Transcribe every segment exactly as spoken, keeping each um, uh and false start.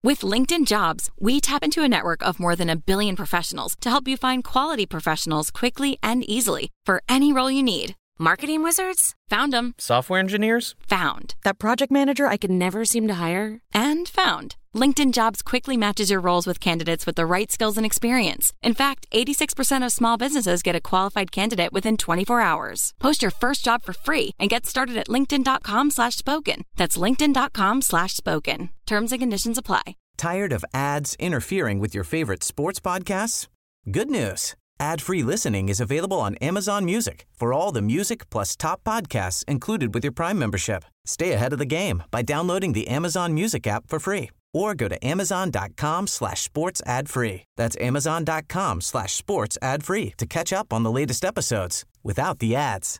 With LinkedIn Jobs, we tap into a network of more than a billion professionals to help you find quality professionals quickly and easily for any role you need. Marketing wizards? Found them. Software engineers? Found. That project manager I could never seem to hire? And found. LinkedIn Jobs quickly matches your roles with candidates with the right skills and experience. In fact, eighty-six percent of small businesses get a qualified candidate within twenty-four hours. Post your first job for free and get started at linkedin.com slash spoken. That's linkedin.com slash spoken. Terms and conditions apply. Tired of ads interfering with your favorite sports podcasts? Good news. Ad-free listening is available on Amazon Music for all the music plus top podcasts included with your Prime membership. Stay ahead of the game by downloading the Amazon Music app for free or go to amazon.com slash sports ad free. That's amazon.com slash sports ad free to catch up on the latest episodes without the ads.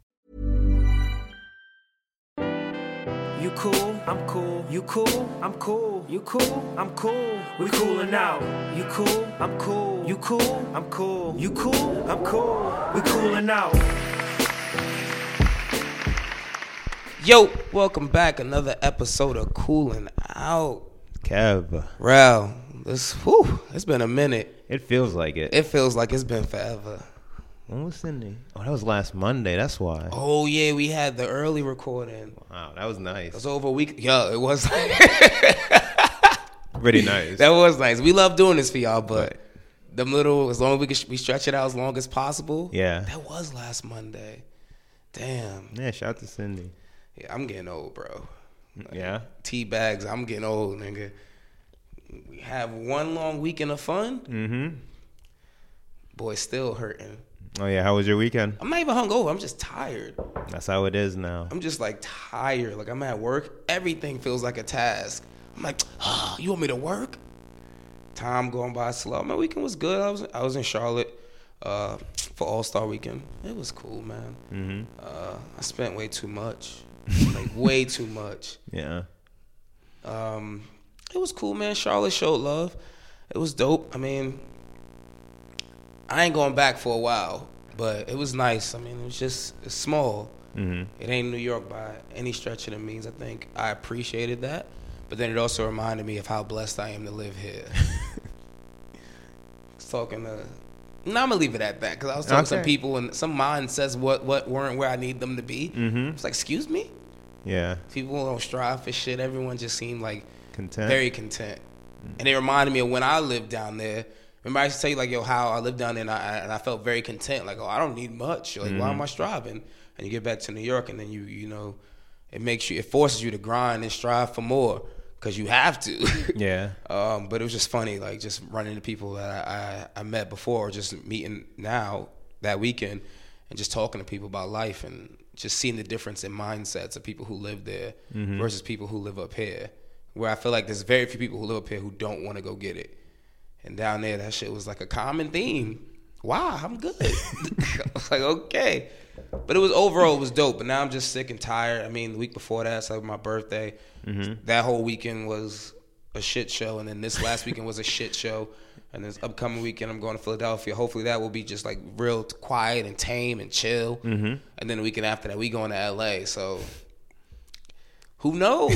You cool, I'm cool. You cool, I'm cool. You cool, I'm cool. We coolin' out. You cool, I'm cool. You cool, I'm cool. You cool, I'm cool. We coolin' out. Yo, welcome back. Another episode of Coolin' Out. Kev. Rel, this, whew, it's been a minute. It feels like it. It feels like it's been forever. When was Cindy? Oh, that was last Monday. That's why. Oh, yeah, we had the early recording. Wow, that was nice. It was over a week. Yo, it was pretty nice. That was nice. We love doing this for y'all, but them little, as long as we can we stretch it out as long as possible. Yeah. That was last Monday. Damn. Yeah, shout out to Cindy. Yeah, I'm getting old, bro. Like, yeah. Tea bags, I'm getting old, nigga. We have one long weekend of fun. Mm-hmm. Boy, still hurting. Oh, yeah. How was your weekend? I'm not even hungover. I'm just tired. That's how it is now. I'm just, like, tired. Like, I'm at work. Everything feels like a task. I'm like, oh, you want me to work? Time going by slow. My weekend was good. I was I was in Charlotte uh, for All-Star Weekend. It was cool, man. Mm-hmm. Uh, I spent way too much. Like, way too much. Yeah. Um, it was cool, man. Charlotte showed love. It was dope. I mean, I ain't going back for a while, but it was nice. I mean, it was just it's small. Mm-hmm. It ain't New York by any stretch of the means. I think I appreciated that, but then it also reminded me of how blessed I am to live here. I was talking to, no, I'm gonna leave it at that because I was talking okay. to some people and some mind says what what weren't where I need them to be. Mm-hmm. It's like, excuse me. Yeah. People don't strive for shit. Everyone just seemed like content. Very content. Mm-hmm. And it reminded me of when I lived down there. Remember I used to tell you, like, yo, how I lived down there and I, and I felt very content. Like, oh, I don't need much. Like, mm-hmm. why am I striving? And you get back to New York and then you, you know, it makes you, it forces you to grind and strive for more because you have to. Yeah. Um, but it was just funny, like, just running into people that I, I, I met before or just meeting now that weekend and just talking to people about life and just seeing the difference in mindsets of people who live there mm-hmm. versus people who live up here. Where I feel like there's very few people who live up here who don't want to go get it. And down there, that shit was like a common theme. Wow, I'm good. I was like, okay. But it was overall, it was dope. But now I'm just sick and tired. I mean, the week before that, it's like my birthday. Mm-hmm. That whole weekend was a shit show. And then this last weekend was a shit show. And this upcoming weekend, I'm going to Philadelphia. Hopefully that will be just like real quiet and tame and chill. Mm-hmm. And then the weekend after that, we going to L A. So who knows?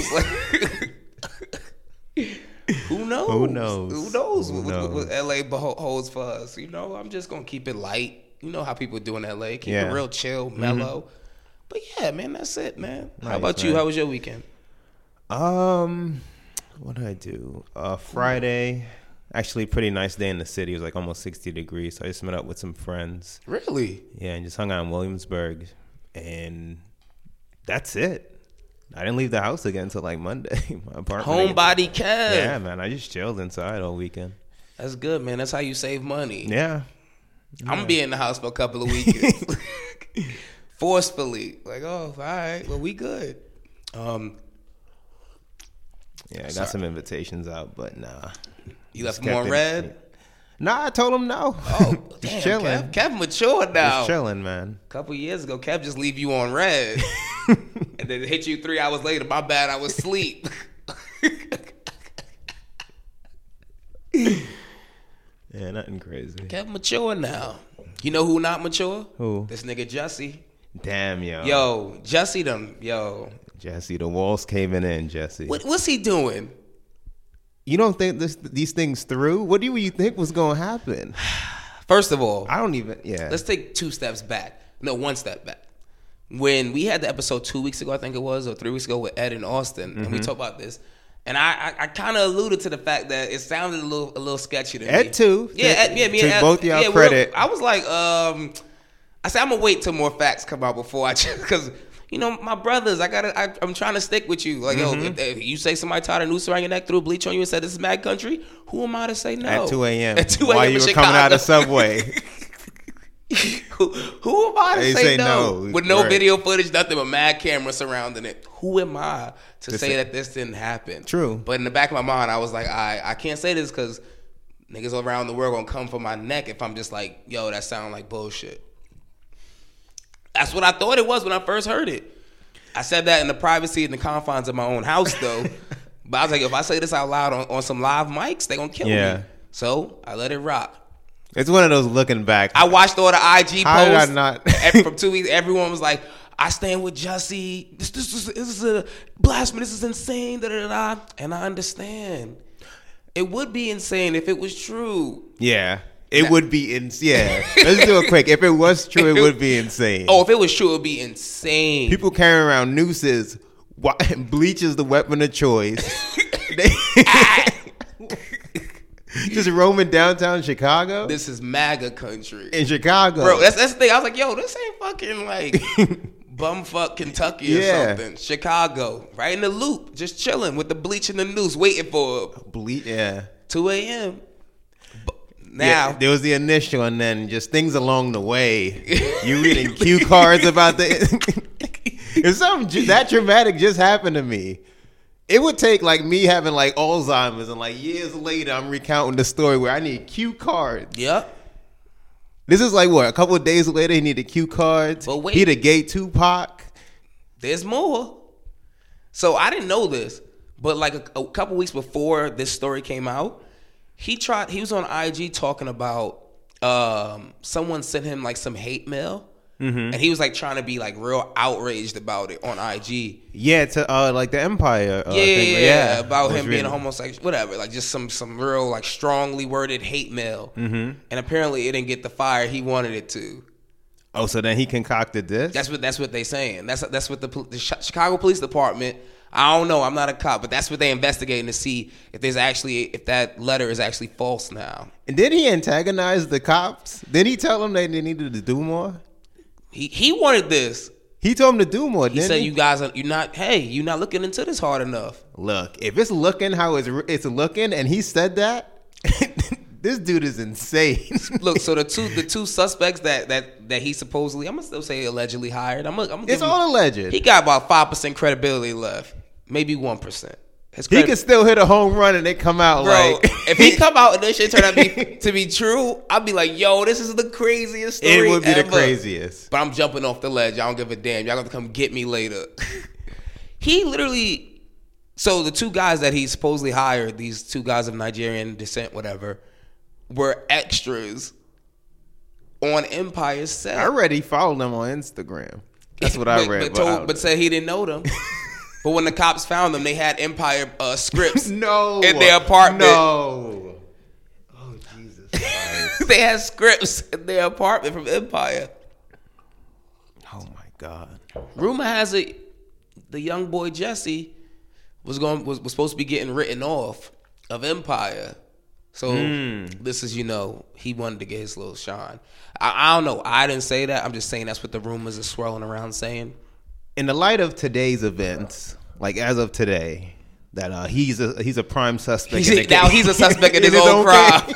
Who knows? Who knows? Who knows, Who what, knows? what L A holds for us? You know, I'm just gonna keep it light. You know how people do in L A, keep yeah. it real chill, mellow. Mm-hmm. But yeah, man, that's it, man. Nice, how about man. you? How was your weekend? Um, what did I do? Uh, Friday, actually, pretty nice day in the city. It was like almost sixty degrees. So I just met up with some friends. Really? Yeah, and just hung out in Williamsburg, and that's it. I didn't leave the house again until like Monday. My apartment. Homebody Kev. Yeah, man. I just chilled inside all weekend. That's good, man. That's how you save money. Yeah. I'm gonna be in the house for a couple of weekends. Forcefully. Like, oh, all right. Well, we good. Um, yeah, I got sorry. some invitations out, but nah. You left Just them on kept it- red? Nah, I told him no. Oh, just damn, chilling. Kev, Kev matured now. Just chilling, man. A couple years ago, Kev just leave you on red. And then hit you three hours later. My bad, I was asleep. Yeah, nothing crazy. Kev mature now. You know who not mature? Who? This nigga Jussie. Damn, yo. Yo, Jussie them, yo. Jesse, the walls caving in, Jesse. What, what's he doing? You don't think this these things through? What do you think was going to happen? First of all, I don't even. Yeah. let's take two steps back. No, one step back. When we had the episode two weeks ago, I think it was, or three weeks ago with Ed and Austin, mm-hmm. and we talked about this, and I, I, I kind of alluded to the fact that it sounded a little a little sketchy to me. Ed too. Yeah, Ed, yeah, me to and Ed, both y'all yeah, credit. I was like, um, I said I'm gonna wait till more facts come out before I, because you know my brothers, I gotta, I, I'm trying to stick with you. Like, mm-hmm. yo, if, if you say somebody tied a noose around your neck, threw a bleach on you, and said this is mad country, who am I to say no? At two a.m. At two a.m. while you were Chicago. coming out of Subway. who, who am I to they say, say no? no? With no right. video footage, nothing but mad camera surrounding it. Who am I to This say is, that this didn't happen? True. But in the back of my mind, I was like, I, I can't say this because niggas around the world gonna come for my neck if I'm just like, yo, that sound like bullshit. That's what I thought it was when I first heard it. I said that in the privacy and the confines of my own house, though. But I was like, if I say this out loud on, on some live mics, they gonna kill yeah. me. So I let it rock. It's one of those looking back. I watched all the I G How posts. did I not? From two weeks, everyone was like, I stand with Jussie. This, this, is, this is a blasphemy. This is insane. Da, da, da, da. And I understand. It would be insane if it was true. Yeah. It now, would be insane. Yeah. Let's do it quick. If it was true, it would be insane. Oh, if it was true, it would be insane. People carrying around nooses. Bleach is the weapon of choice. they, just roaming downtown Chicago. This is MAGA country. In Chicago. Bro, that's, that's the thing. I was like, yo, this ain't fucking like bumfuck Kentucky or yeah. something. Chicago. Right in the loop. Just chilling with the bleach and the noose waiting for Bleach, yeah. two a.m. Now. Yeah, there was the initial and then just things along the way. You reading cue cards about the... If something that dramatic just happened to me, it would take like me having like Alzheimer's and like years later I'm recounting the story where I need cue cards. Yep. This is like what, a couple of days later he needed cue cards. But wait. He the gay Tupac. There's more. So I didn't know this, but like a, a couple weeks before this story came out, he tried. He was on I G talking about um, someone sent him like some hate mail. Mm-hmm. And he was like trying to be like real outraged about it on I G. Yeah, to uh, like the Empire. Uh, yeah, thing. yeah, yeah, about him really... being homosexual, whatever. Like just some some real like strongly worded hate mail. Mm-hmm. And apparently it didn't get the fire he wanted it to. Oh, so then he concocted this? That's what that's what they saying. That's that's what the, the Chicago Police Department. I don't know. I'm not a cop, but that's what they investigating to see if there's actually if that letter is actually false now. And did he antagonize the cops? Did he tell them they needed to do more? He he wanted this. He told him to do more, he didn't said, he? you guys are, you're not, hey, you're not looking into this hard enough. Look, if it's looking how it's, it's looking and he said that, this dude is insane. Look, so the two the two suspects that that, that he supposedly, I'm going to still say allegedly hired. I'm gonna, I'm gonna it's all him, alleged. He got about five percent credibility left. Maybe one percent. He could still hit a home run and they come out Bro, like... if he come out and this shit turn out to be, to be true, I'd be like, yo, this is the craziest story It would be ever. the craziest. But I'm jumping off the ledge. I don't give a damn. Y'all gonna come get me later. He literally... So the two guys that he supposedly hired, these two guys of Nigerian descent, whatever, were extras on Empire's set. I already followed them on Instagram. That's what I but, read. But, told, but said he didn't know them. But when the cops found them, they had Empire uh, scripts no, in their apartment. No. Oh, Jesus Christ. They had scripts in their apartment from Empire. Oh, my God. Rumor has it the young boy Jussie was going was, was supposed to be getting written off of Empire. So mm. this is, you know, he wanted to get his little shine. I, I don't know. I didn't say that. I'm just saying that's what the rumors are swirling around saying. In the light of today's events, like as of today, that uh, he's a he's a prime suspect. He's, in the now case. he's a suspect in, in his, his own, own crime.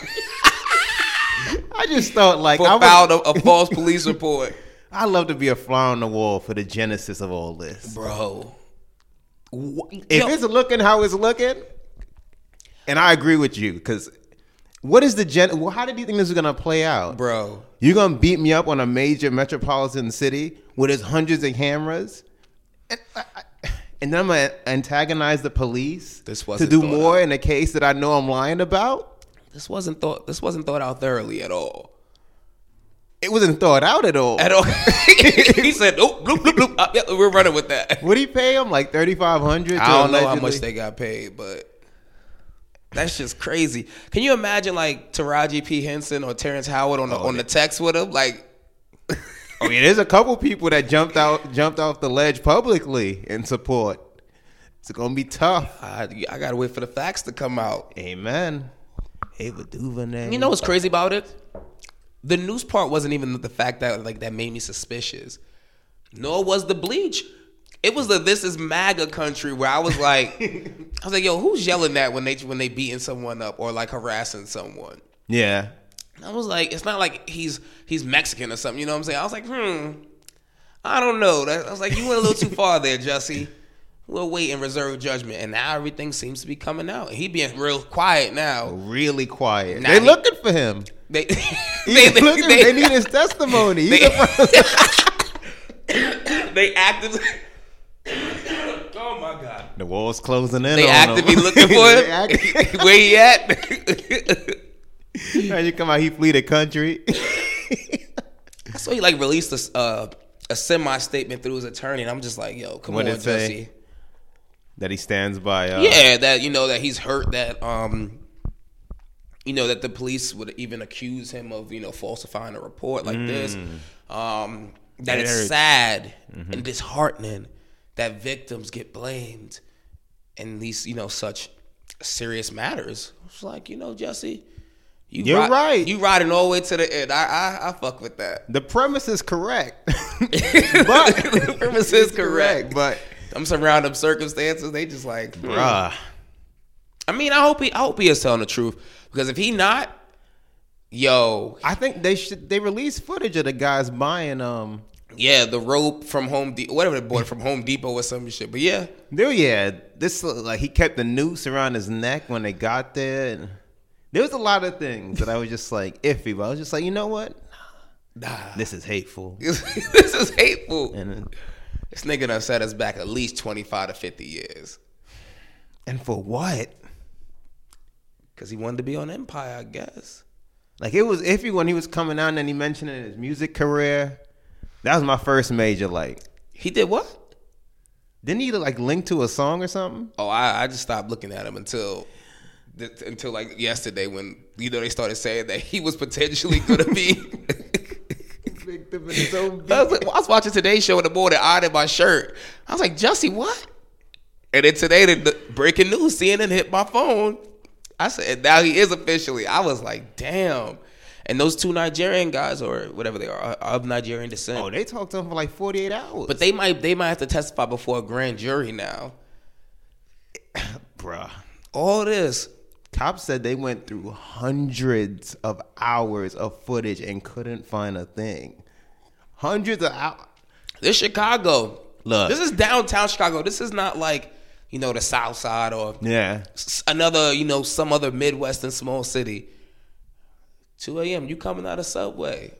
I just thought like for I filed a, a false police report. I love to be a fly on the wall for the genesis of all this, bro. What? If Yo. it's looking how it's looking, and I agree with you because what is the gen? Well, how did you think this is gonna play out, bro? You gonna beat me up on a major metropolitan city where there's hundreds of cameras? And, I, and then I'm going to antagonize the police this to do more out. in a case that I know I'm lying about? This wasn't thought This wasn't thought out thoroughly at all. It wasn't thought out at all. At all. He said, oh, bloop, bloop, bloop. Uh, yeah, we're running with that. What did he pay him? Like thirty-five hundred dollars? I don't allegedly? know how much they got paid, but... That's just crazy. Can you imagine like Taraji P. Henson or Terrence Howard on the Oh, on the text with him? Like, I mean, there's a couple people that jumped out, jumped off the ledge publicly in support. It's gonna be tough. I, I gotta wait for the facts to come out. Amen. Ava DuVernay. You know what's crazy about it? The news part wasn't even the fact that like that made me suspicious. Nor was the bleach. It was the "This is MAGA" country where I was like, I was like, yo, who's yelling that when they when they beating someone up or like harassing someone? Yeah. I was like, it's not like he's he's Mexican or something. You know what I'm saying? I was like, hmm, I don't know. That, I was like, you went a little too far there, Jussie. We'll wait and reserve judgment. And now everything seems to be coming out. He being real quiet now. Really quiet. Nah, they he- looking for him. They They, they, they, looking, they, they need his testimony. He's they- a pro- they actively. Oh my God! the wall's closing in They on actively him. looking for They him. act- Where he at? As you come out, he flee the country. I saw he like released a uh, a semi statement through his attorney, and I'm just like, yo, come What'd on, it say? Jussie. That he stands by. Uh, Yeah, that you know that he's hurt that um, you know that the police would even accuse him of you know falsifying a report like this. Um, that It it's hurts. sad and disheartening that victims get blamed in these you know such serious matters. It's like you know, Jussie, you You're right. You riding all the way to the end. I I, I fuck with that. The premise is correct. but The premise is correct. But I'm surrounded circumstances. They just like, hmm. bruh. I mean, I hope he, I hope he is telling the truth because if he not, yo, I think they should they release footage of the guys buying um yeah, the rope from Home Depot, whatever they bought from Home Depot or some shit. But yeah, there yeah, this like he kept the noose around his neck when they got there, and there was a lot of things that I was just like iffy, but I was just like, you know what? nah, This is hateful. this is hateful. And This nigga done set us back at least twenty-five to fifty years and for what? because he wanted to be on Empire, I guess. Like it was iffy when he was coming out and then he mentioned in his music career. That was my first major like. He did what? Didn't he like link to a song or something? Oh, I, I just stopped looking at him until until like yesterday when you know they started saying that he was potentially gonna be. Victim in his own I was, like, I was watching Today's Show in the morning, ironing my shirt. I was like, Jussie, what? And then today, the, the breaking news, C N N hit my phone. I said, now he is officially. I was like, damn. And those two Nigerian guys, or whatever they are, are of Nigerian descent. Oh, they talked to him for like forty-eight hours. But they might they might have to testify before a grand jury now. bruh. All this. Cops said they went through hundreds of hours of footage and couldn't find a thing. Hundreds of hours. This Chicago. Look. This is downtown Chicago. This is not like, you know, the South Side or Yeah. s- another, you know, some other Midwestern small city. two a.m. you coming out of Subway.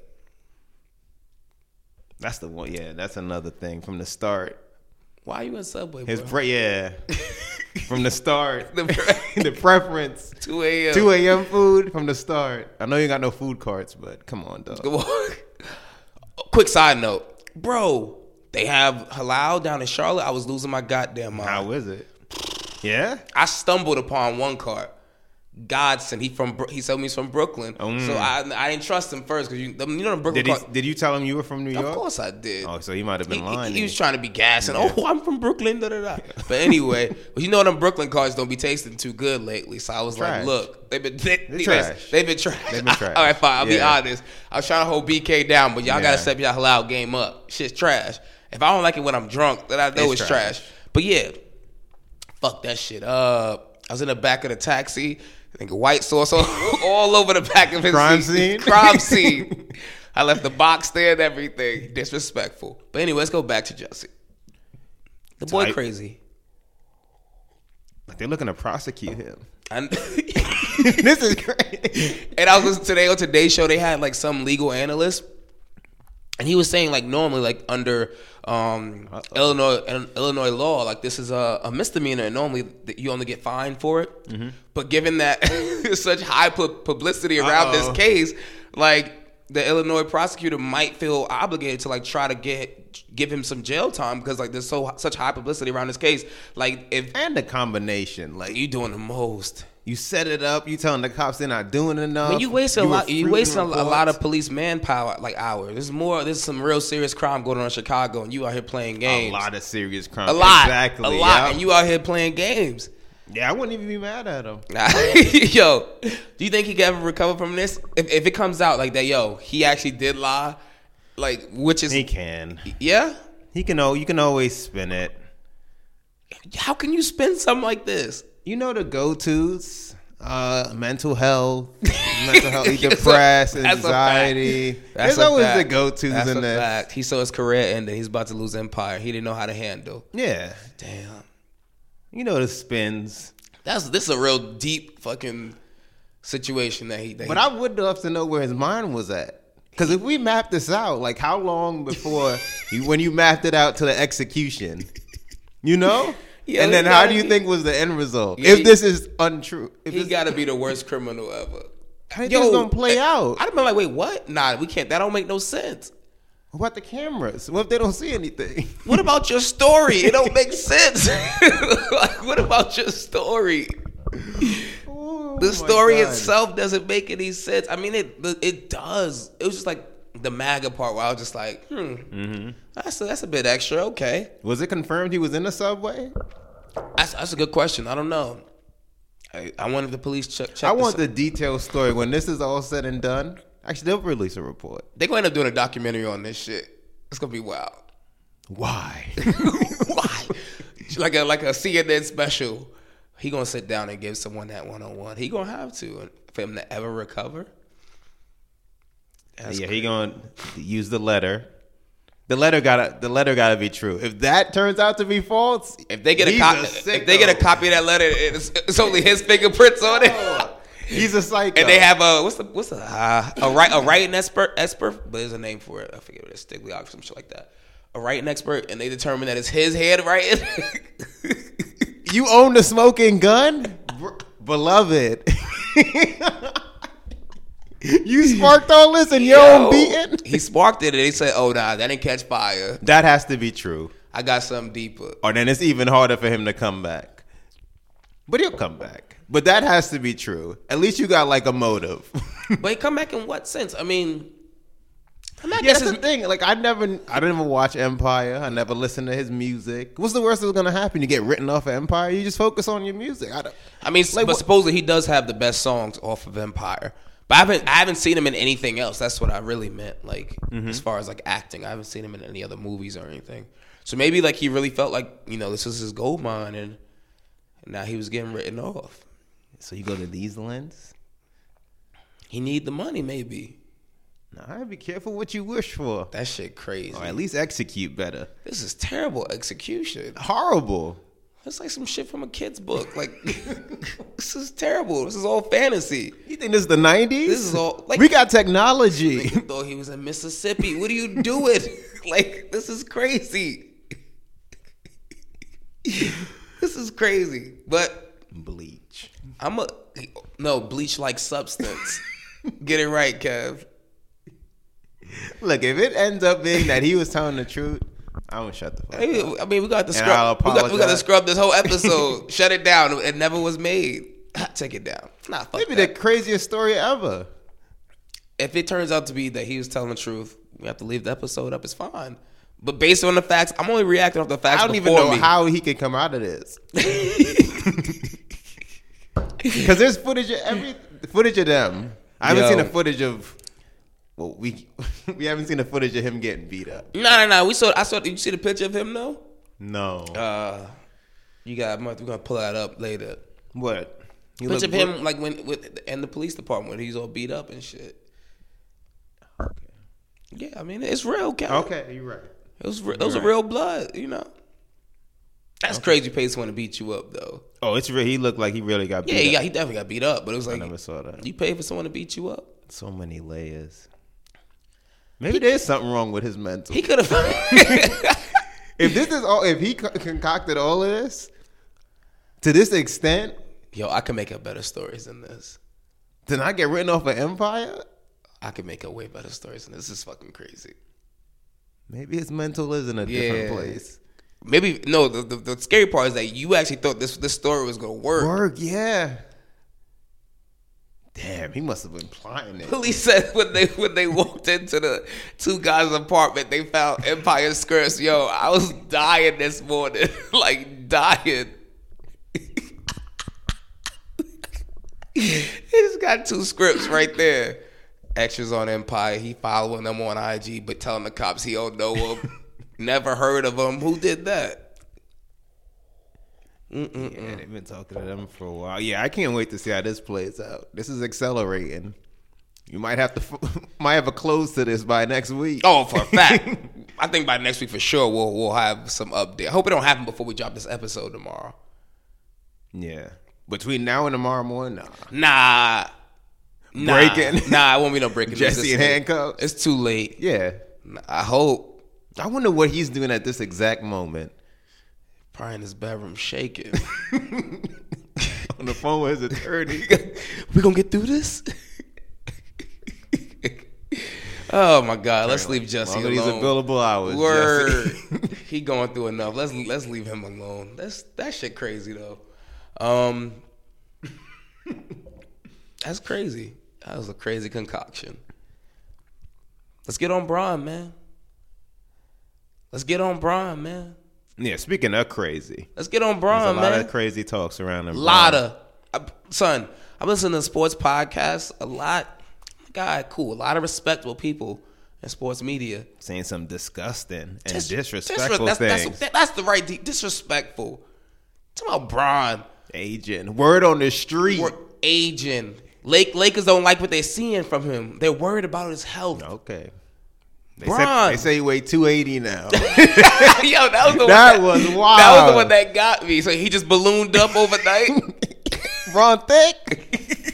That's the one. Yeah, that's another thing from the start. Why are you in Subway, His bro? pre- yeah. From the start. The pre- the preference. two a.m. two a.m. food from the start. I know you got no food carts, but come on, dog. Come on. Quick side note. Bro, they have halal down in Charlotte. I was losing my goddamn mind. How is it? Yeah? I stumbled upon one cart. Godson, he from Bro- he told me he's from Brooklyn, Mm. so I I didn't trust him first because you them- you know the Brooklyn Did, he, cart. did you tell him you were from New York? Of course I did. Oh, so he might have been He, lying. he, he to was you. trying to be gassing. Yeah. Oh, I'm from Brooklyn. Da, da, da. But anyway, but you know them Brooklyn cars don't be tasting too good lately. So I was Trash. like, look, they've been they, They're they, trash. They've been trash. They've been trash. All right, fine. I'll be Yeah. honest. I was trying to hold B K down, but y'all Yeah. gotta step y'all halal game up. Shit's trash. If I don't like it when I'm drunk, then I know It's it's, trash. trash. But yeah, fuck that shit up. I was in the back of the taxi. I think white sauce all, all over the back of his Crime seat. scene? Crime scene. I left the box there and everything. Disrespectful. But anyway, let's go back to Jussie. The boy Tight. crazy. Like they're looking to prosecute him. And, This is great. and I was listening today on Today's Show. They had like some legal analyst, and he was saying like normally like under um, Illinois Illinois law, like this is a, a misdemeanor, and normally th- you only get fined for it. Mm-hmm. But given that such high pu- publicity around Uh-oh. this case, like the Illinois prosecutor might feel obligated to like try to get give him some jail time because like there's so such high publicity around this case. Like if And the combination. Like you doing the most. You set it up. You telling the cops they're not doing enough. When you waste a You lot, you refusing waste a, a reports. lot of police manpower, like hours. There's more. There's some real serious crime going on in Chicago, and you out here playing games. A lot of serious crime. A lot, exactly. a lot, yeah. and you out here playing games. Yeah, I wouldn't even be mad at him. Yo, do you think he can ever recover from this? If if it comes out like that, yo, he actually did lie, like which is He can. yeah. He can. Oh, you can always spin it. How can you spin something like this? You know the go-tos. Uh, mental health, mental health, depressed, That's a anxiety. fact. There's That's a always fact. the go-tos That's in a this. fact. He saw his career ended. He's about to lose Empire. He didn't know how to handle. Yeah, Damn. you know the spins. That's this is a real deep fucking situation that he. That But he, I would love to know where his mind was at. Because if we map this out, like how long before you, when you mapped it out to the execution, you know? Yeah, and then he how gotta do you be- think was the end result? Yeah, if he- this is untrue. If he this, got to be the worst criminal ever. how do you think it's going to play out? I'd have been like, wait, what? Nah, we can't. That don't make no sense. What about the cameras? What if they don't see anything? What about your story? It don't make sense. Like, what about your story? Oh, The my story God. itself doesn't make any sense. I mean, it it does. It was just like the MAGA part where I was just like, hmm, Mm-hmm. that's a, that's a bit extra. Okay, Was it confirmed he was in the subway? that's that's a good question. I don't know. I, I wonder if the police check. check I this want out. the detailed story. When this is all said and done, actually, they'll release a report. They're gonna end up doing a documentary on this shit. It's gonna be wild. Why? Why? Like a like a C N N special. He gonna sit down and give someone that one on one. He gonna have to, and for him to ever recover. That's yeah, crazy. he gonna use the letter. The letter gotta the letter gotta be true. If that turns out to be false, If they get a he's copy, sicko. if they get a copy of that letter, it's, it's only his fingerprints on it. he's a psycho. And they have a what's the what's the uh, a right a writing expert expert, but there's a name for it. I forget what it's Stigliog or some shit like that. A writing expert, and they determine that it's his handwriting. You own the smoking gun, Br- beloved. You sparked all this in your Yo, own beating. He sparked it, and they said, "Oh nah, that didn't catch fire. That has to be true, I got something deeper." or then it's even harder for him to come back. But he'll come back. But that has to be true. At least you got like a motive. But he come back in what sense? I mean, I'm not Yeah, that's guessing. the thing. Like I never, I didn't even watch Empire. I never listened to his music. What's the worst that's gonna happen? You get written off of Empire. You just focus on your music. I don't. I mean, Like, but what- supposedly he does have the best songs off of Empire. But I haven't, I haven't seen him in anything else. That's what I really meant. Like Mm-hmm. as far as like acting, I haven't seen him in any other movies or anything. So maybe like he really felt like you know this was his gold mine, and now he was getting written off. So you go to these lens. He need the money, maybe. Nah, be careful what you wish for. That shit crazy. Or at least execute better. This is terrible execution. Horrible. It's like some shit from a kid's book. Like this is terrible. This is all fantasy. You think this is the nineties? This is all like we got technology. He thought he was in Mississippi. What are you doing? Like this is crazy. This is crazy. But Bleach. I'm a no bleach like substance. Get it right, Kev. Look, if it ends up being that he was telling the truth, I won't shut the fuck Hey, up. I mean, we got to And I'll scrub. We got, we got to apologize. scrub this whole episode. Shut it down. It never was made. Take it down. Nah, fuck Maybe that. the craziest story ever. If it turns out to be that he was telling the truth, we have to leave the episode up. It's fine. But based on the facts, I'm only reacting off the facts. I don't even before know me. how he could come out of this. Because there's footage of every footage of them. I haven't Yo. seen a footage of. Well, we we haven't seen a footage of him getting beat up. No, no, no. We saw. I saw. Did you see the picture of him though? No. Uh, you got. We're gonna pull that up later. What? He Picture of looked him like when with in the police department when he's all beat up and shit. Yeah, I mean it's real, Cal. Okay, you're right. It was. Re- those You're are real blood. You know. That's crazy. Pay someone to beat you up though. Oh, it's real. He looked like he really got beat Yeah, he, up. got, he definitely got beat up, but it was I like never saw that. you pay for someone to beat you up. So many layers. Maybe there's something wrong with his mental. He could have. If this is all, if he co- concocted all of this to this extent, Yo, I can make up better stories than this. then I get written off of Empire. I can make up way better stories than this. This is fucking crazy. Maybe his mental is in a Yeah. different place. Maybe no. The, the the scary part is that you actually thought this this story was gonna work. Work, yeah. Damn, he must have been plotting it. Police said when they when they walked into the two guys' apartment, they found Empire skirts. Yo, I was dying this morning, like dying. He just got two scripts right there. Extras on Empire. He following them on I G, but telling the cops he don't know them. Never heard of them. Who did that? Mm-mm-mm. Yeah, they've been talking to them for a while. Yeah, I can't wait to see how this plays out. This is accelerating. You might have to might have a close to this by next week. Oh, for a fact. I think by next week for sure we'll we'll have some update. I hope it don't happen before we drop this episode tomorrow. Yeah. Between now and tomorrow morning, nah. Nah. Nah. Breaking. Nah, it won't be no breaking. Jesse in handcuffs. It's too late. Yeah. I hope. I wonder what he's doing at this exact moment. Probably in his bedroom shaking. On the phone with his attorney. We gonna get through this? Oh my God! Let's leave Jesse alone. He's a billable hours. Word. Jesse. He going through enough. Let's let's leave him alone. That's that shit crazy though. Um, that's crazy. That was a crazy concoction. Let's get on Bron, man. Let's get on Bron, man. Yeah, speaking of crazy. Let's get on Bron, man. man. A lot of crazy talks around him. Lotta. Uh, son, I'm listening to sports podcasts a lot. God, cool. A lot of respectable people in sports media. Saying some disgusting and Dis- disrespectful disres- that's, things. That's, that's the right de- disrespectful. Talking about Bron. Aging. Word on the street. We're aging. Lake Lakers don't like what they're seeing from him. They're worried about his health. Okay. They Bron. say, they say he weighed two eighty now. Yo, that was the that one that was wild. That was the one that got me. So he just ballooned up overnight. Bron thick.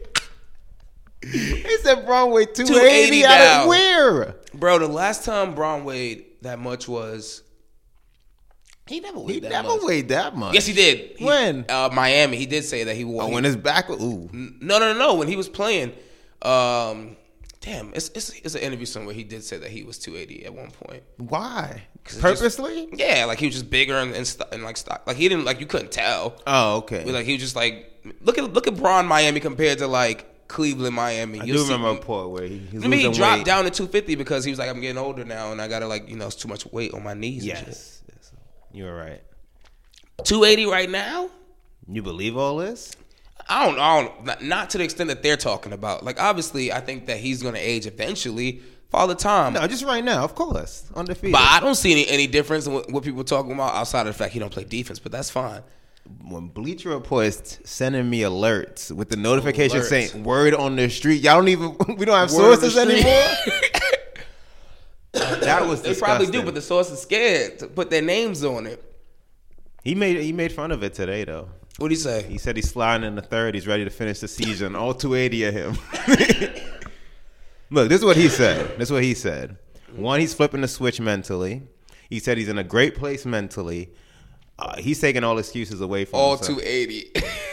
He said Bron weighed two eighty out now. of where? Bro, the last time Bron weighed that much was he never weighed He that never much. weighed that much. Yes, he did. He, When? Uh, Miami. He did say that he wore. Oh, he, when his back was, ooh. No, no, no, no. When he was playing, um, damn, it's, it's it's an interview somewhere. He did say that he was two eighty at one point. Why? Just- Purposely? yeah, like he was just bigger and and, st- and like stock. Like he didn't like you couldn't tell. Oh, okay. Like he was just like look at look at Bron Miami compared to like Cleveland Miami. I You'll do see- remember a report where he, he's I mean, he losing dropped weight. down to two fifty because he was like, I'm getting older now and I gotta like you know it's too much weight on my knees. and shit. Yes. yes. You're right. two eighty right now. You believe all this? I don't, I don't, not, not to the extent that they're talking about. Like, obviously, I think that he's going to age eventually. Father Time. No, just right now, of course. Undefeated. But I don't see any, any difference in what, what people are talking about outside of the fact he don't play defense, but that's fine. When Bleacher Report is sending me alerts with the notification Alerts. saying word on the street, y'all don't even, we don't have Word on the sources street. anymore. That was They disgusting. probably do, but the source is scared to put their names on it. He made he made fun of it today, though. What'd he say? He said he's sliding in the third. He's ready to finish the season. All two eighty of him. Look, this is what he said. This is what he said. One, he's flipping the switch mentally. He said he's in a great place mentally. Uh, he's taking all excuses away from All himself. two eighty.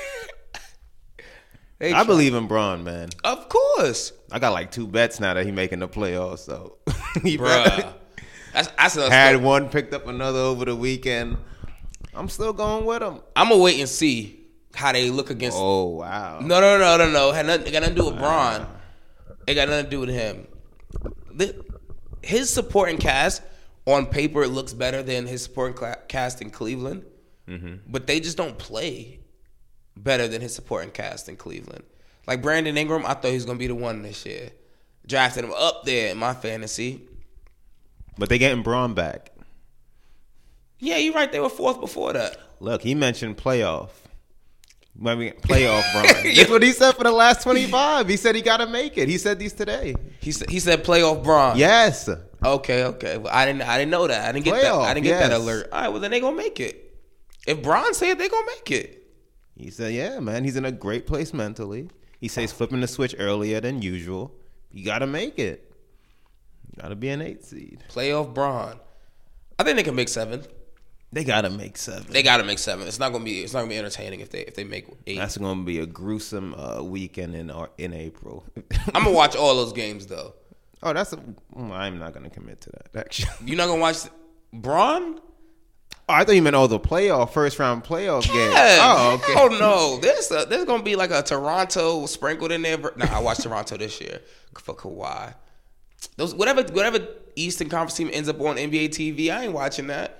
I try. believe in Bron, man. Of course. I got like two bets now that he making the playoffs. So, he Bruh. That's, that's a, had one, picked up another over the weekend. I'm still going with him. I'm going to wait and see how they look against. Oh wow! No, no, no, no, no. Had nothing, it got nothing to do with Bron. It got nothing to do with him. The, his supporting cast on paper it looks better than his supporting cla- cast in Cleveland, mm-hmm. but they just don't play better than his supporting cast in Cleveland. Like Brandon Ingram, I thought he was gonna be the one this year. Drafted him up there in my fantasy. But they getting Bron back. Yeah, you're right. They were fourth before that. Look, he mentioned playoff. I mean, playoff Bron. That's what he said for the last twenty-five. He said he got to make it. He said these today. He said he said playoff Bron. Yes. Okay, okay. Well, I didn't I didn't know that. I didn't get that. Playoff, I didn't get that yes. alert. All right, well then they gonna make it. If Bron said they gonna make it. He said, yeah, man, he's in a great place mentally. He says flipping the switch earlier than usual. You got to make it. You got to be an eight seed. Playoff Bron. I think they can make seven. They got to make seven. They got to make seven. It's not gonna be. It's not gonna be entertaining if they if they make eight. That's going to be a gruesome uh, weekend in uh, in April. I'm gonna watch all those games though. Oh, that's a. mm, I'm not going to commit to that. Actually, You're not gonna watch Bron? Oh, I thought you meant all the playoff, first round playoff games. Yeah. Oh, okay. Oh no, there's a, there's gonna be like a Toronto sprinkled in there. Nah, I watched Toronto this year for Kawhi. Those whatever whatever Eastern Conference team ends up on N B A T V, I ain't watching that.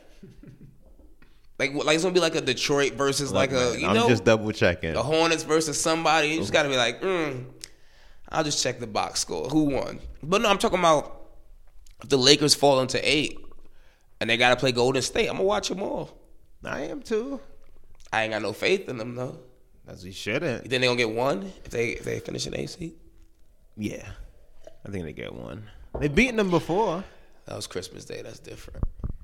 Like like it's gonna be like a Detroit versus Look, like a man, you I'm know just double checking. the Hornets versus somebody. You just gotta be like, mm, I'll just check the box score. Who won? But no, I'm talking about if the Lakers fall into eight and they gotta play Golden State, I'm gonna watch them all. I am too. I ain't got no faith in them though. As we shouldn't. You think they gonna get one if they if they finish an eight seed? Yeah, I think they get one. They beaten them before. That was Christmas Day. That's different.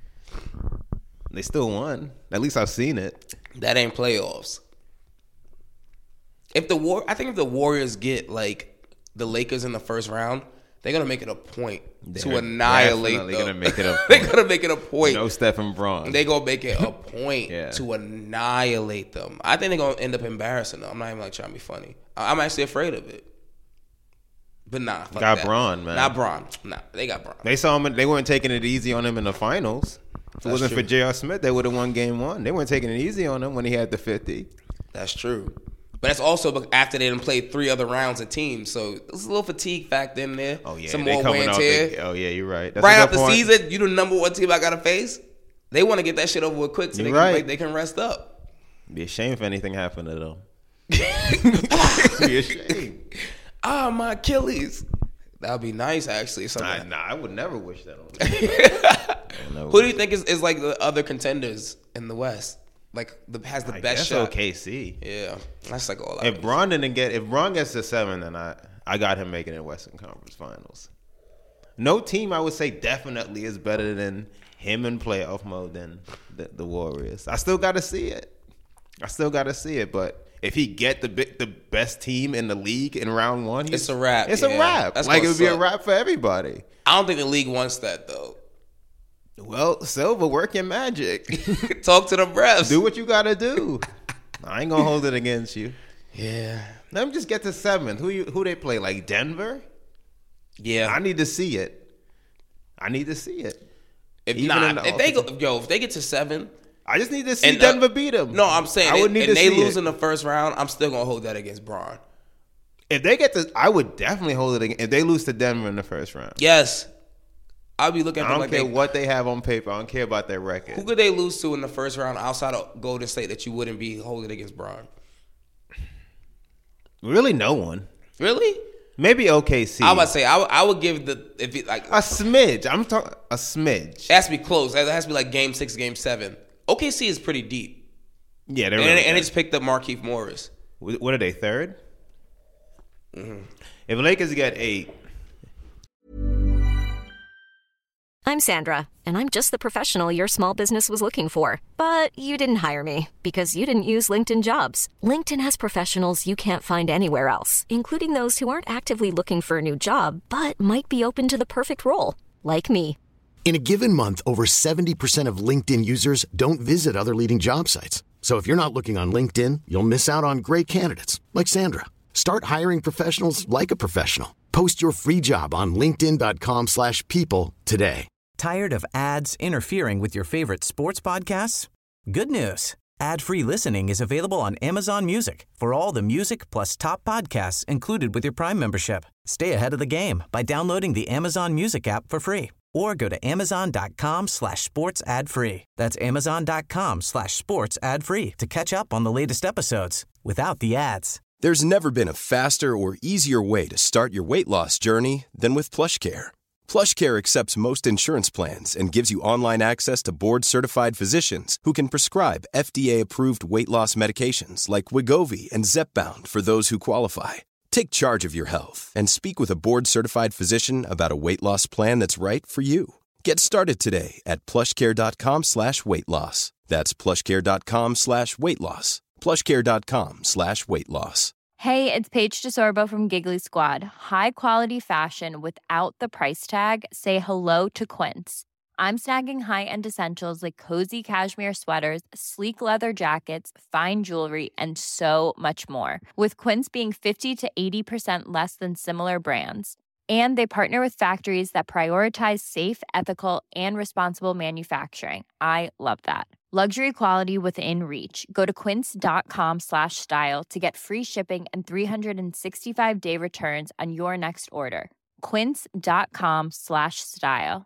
They still won. At least I've seen it. That ain't playoffs. If the war, I think if the Warriors get like the Lakers in the first round, they're gonna make it a point They're to annihilate them. They're gonna make it a point. They're gonna make it a point. No Stephen Braun. They're gonna make it a point Yeah. to annihilate them. I think they're gonna end up embarrassing them. I'm not even like trying to be funny. I- I'm actually afraid of it. But nah, fuck Got that. Braun, man. Not Braun. Nah, they got Braun. They saw him. They weren't taking it easy on him in the finals. If it That's wasn't true. for J R. Smith, they would have won game one. They weren't taking it easy on him when he had the fifty. That's true. But that's also after they done played three other rounds of teams. So there's a little fatigue factor in there. Oh yeah, Some they more coming wear and off tear. the- Oh yeah, you're right. That's Right a after good the point. season, you the number one team I got to face. They want to get that shit over with quick so they You're can, right. like, they can rest up. Be a shame if anything happened to them. Be a shame. Ah, my Achilles. That would be nice, actually. Nah, Something. nah, I would never wish that on them. Who do you think is, is like the other contenders in the West? Like the has the I best guess shot? O K C. Yeah, that's like all I. If Braun didn't get, if Braun gets to seven, then I, I got him making it Western Conference Finals. No team I would say definitely is better than him in playoff mode than the, the Warriors. I still got to see it. I still got to see it, but if he get the bi- the best team in the league in round one, he's- It's a wrap, It's yeah. a wrap. That's like it gonna would be a suck. wrap for everybody. I don't think the league wants that though. Well, Silver, work your magic. Talk to the refs. Do what you got to do. I ain't gonna hold it against you. Yeah, Let them just get to seventh. Who you who they play? Like Denver? yeah. I need to see it. I need to see it. If Even nah, in the if they go, offensive- yo, if they get to seven, I just need to see and, uh, Denver beat them. No, I'm saying, I would and, need and to they see lose it. in the first round, I'm still gonna hold that against Braun. If they get to, I would definitely hold it again. If they lose to Denver in the first round, Yes, I'll be looking at I them don't like care they, what they have on paper. I don't care about their record. who could they lose to in the first round outside of Golden State that you wouldn't be holding against Braun? Really, no one. Really? Maybe O K C. I would say I would, I would give the if it like a smidge. I'm talking a smidge. it has to be close. It has to be like game six, game seven. O K C is pretty deep, Yeah, they're and, really and good. it's picked up Markieff Morris. What are they, third? Mm-hmm. If Lakers get eight, I'm Sandra, and I'm just the professional your small business was looking for. But you didn't hire me because you didn't use LinkedIn Jobs. LinkedIn has professionals you can't find anywhere else, including those who aren't actively looking for a new job, but might be open to the perfect role, like me. In a given month, over seventy percent of LinkedIn users don't visit other leading job sites. So if you're not looking on LinkedIn, you'll miss out on great candidates like Sandra. Start hiring professionals like a professional. Post your free job on linkedin dot com slash people today. Tired of ads interfering with your favorite sports podcasts? Good news. Ad-free listening is available on Amazon Music for all the music plus top podcasts included with your Prime membership. Stay ahead of the game by downloading the Amazon Music app for free or go to amazon.com slash sports ad free. That's amazon.com slash sports ad free to catch up on the latest episodes without the ads. There's never been a faster or easier way to start your weight loss journey than with PlushCare. PlushCare accepts most insurance plans and gives you online access to board-certified physicians who can prescribe F D A-approved weight loss medications like Wegovy and Zepbound for those who qualify. Take charge of your health and speak with a board-certified physician about a weight loss plan that's right for you. Get started today at plushcare.com slash weight loss. That's plushcare.com slash weight loss. plushcare.com slash weight loss. Hey, it's Paige DeSorbo from Giggly Squad. High quality fashion without the price tag. Say hello to Quince. I'm snagging high-end essentials like cozy cashmere sweaters, sleek leather jackets, fine jewelry, and so much more. With Quince being fifty to eighty percent less than similar brands. And they partner with factories that prioritize safe, ethical, and responsible manufacturing. I love that. Luxury quality within reach. Go to quince.com slash style to get free shipping and three sixty-five day returns on your next order. Quince.com slash style.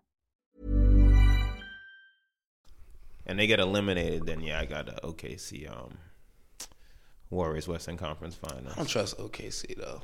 And they get eliminated, then yeah, I got the O K C um, Warriors Western Conference Finals. I don't trust O K C though.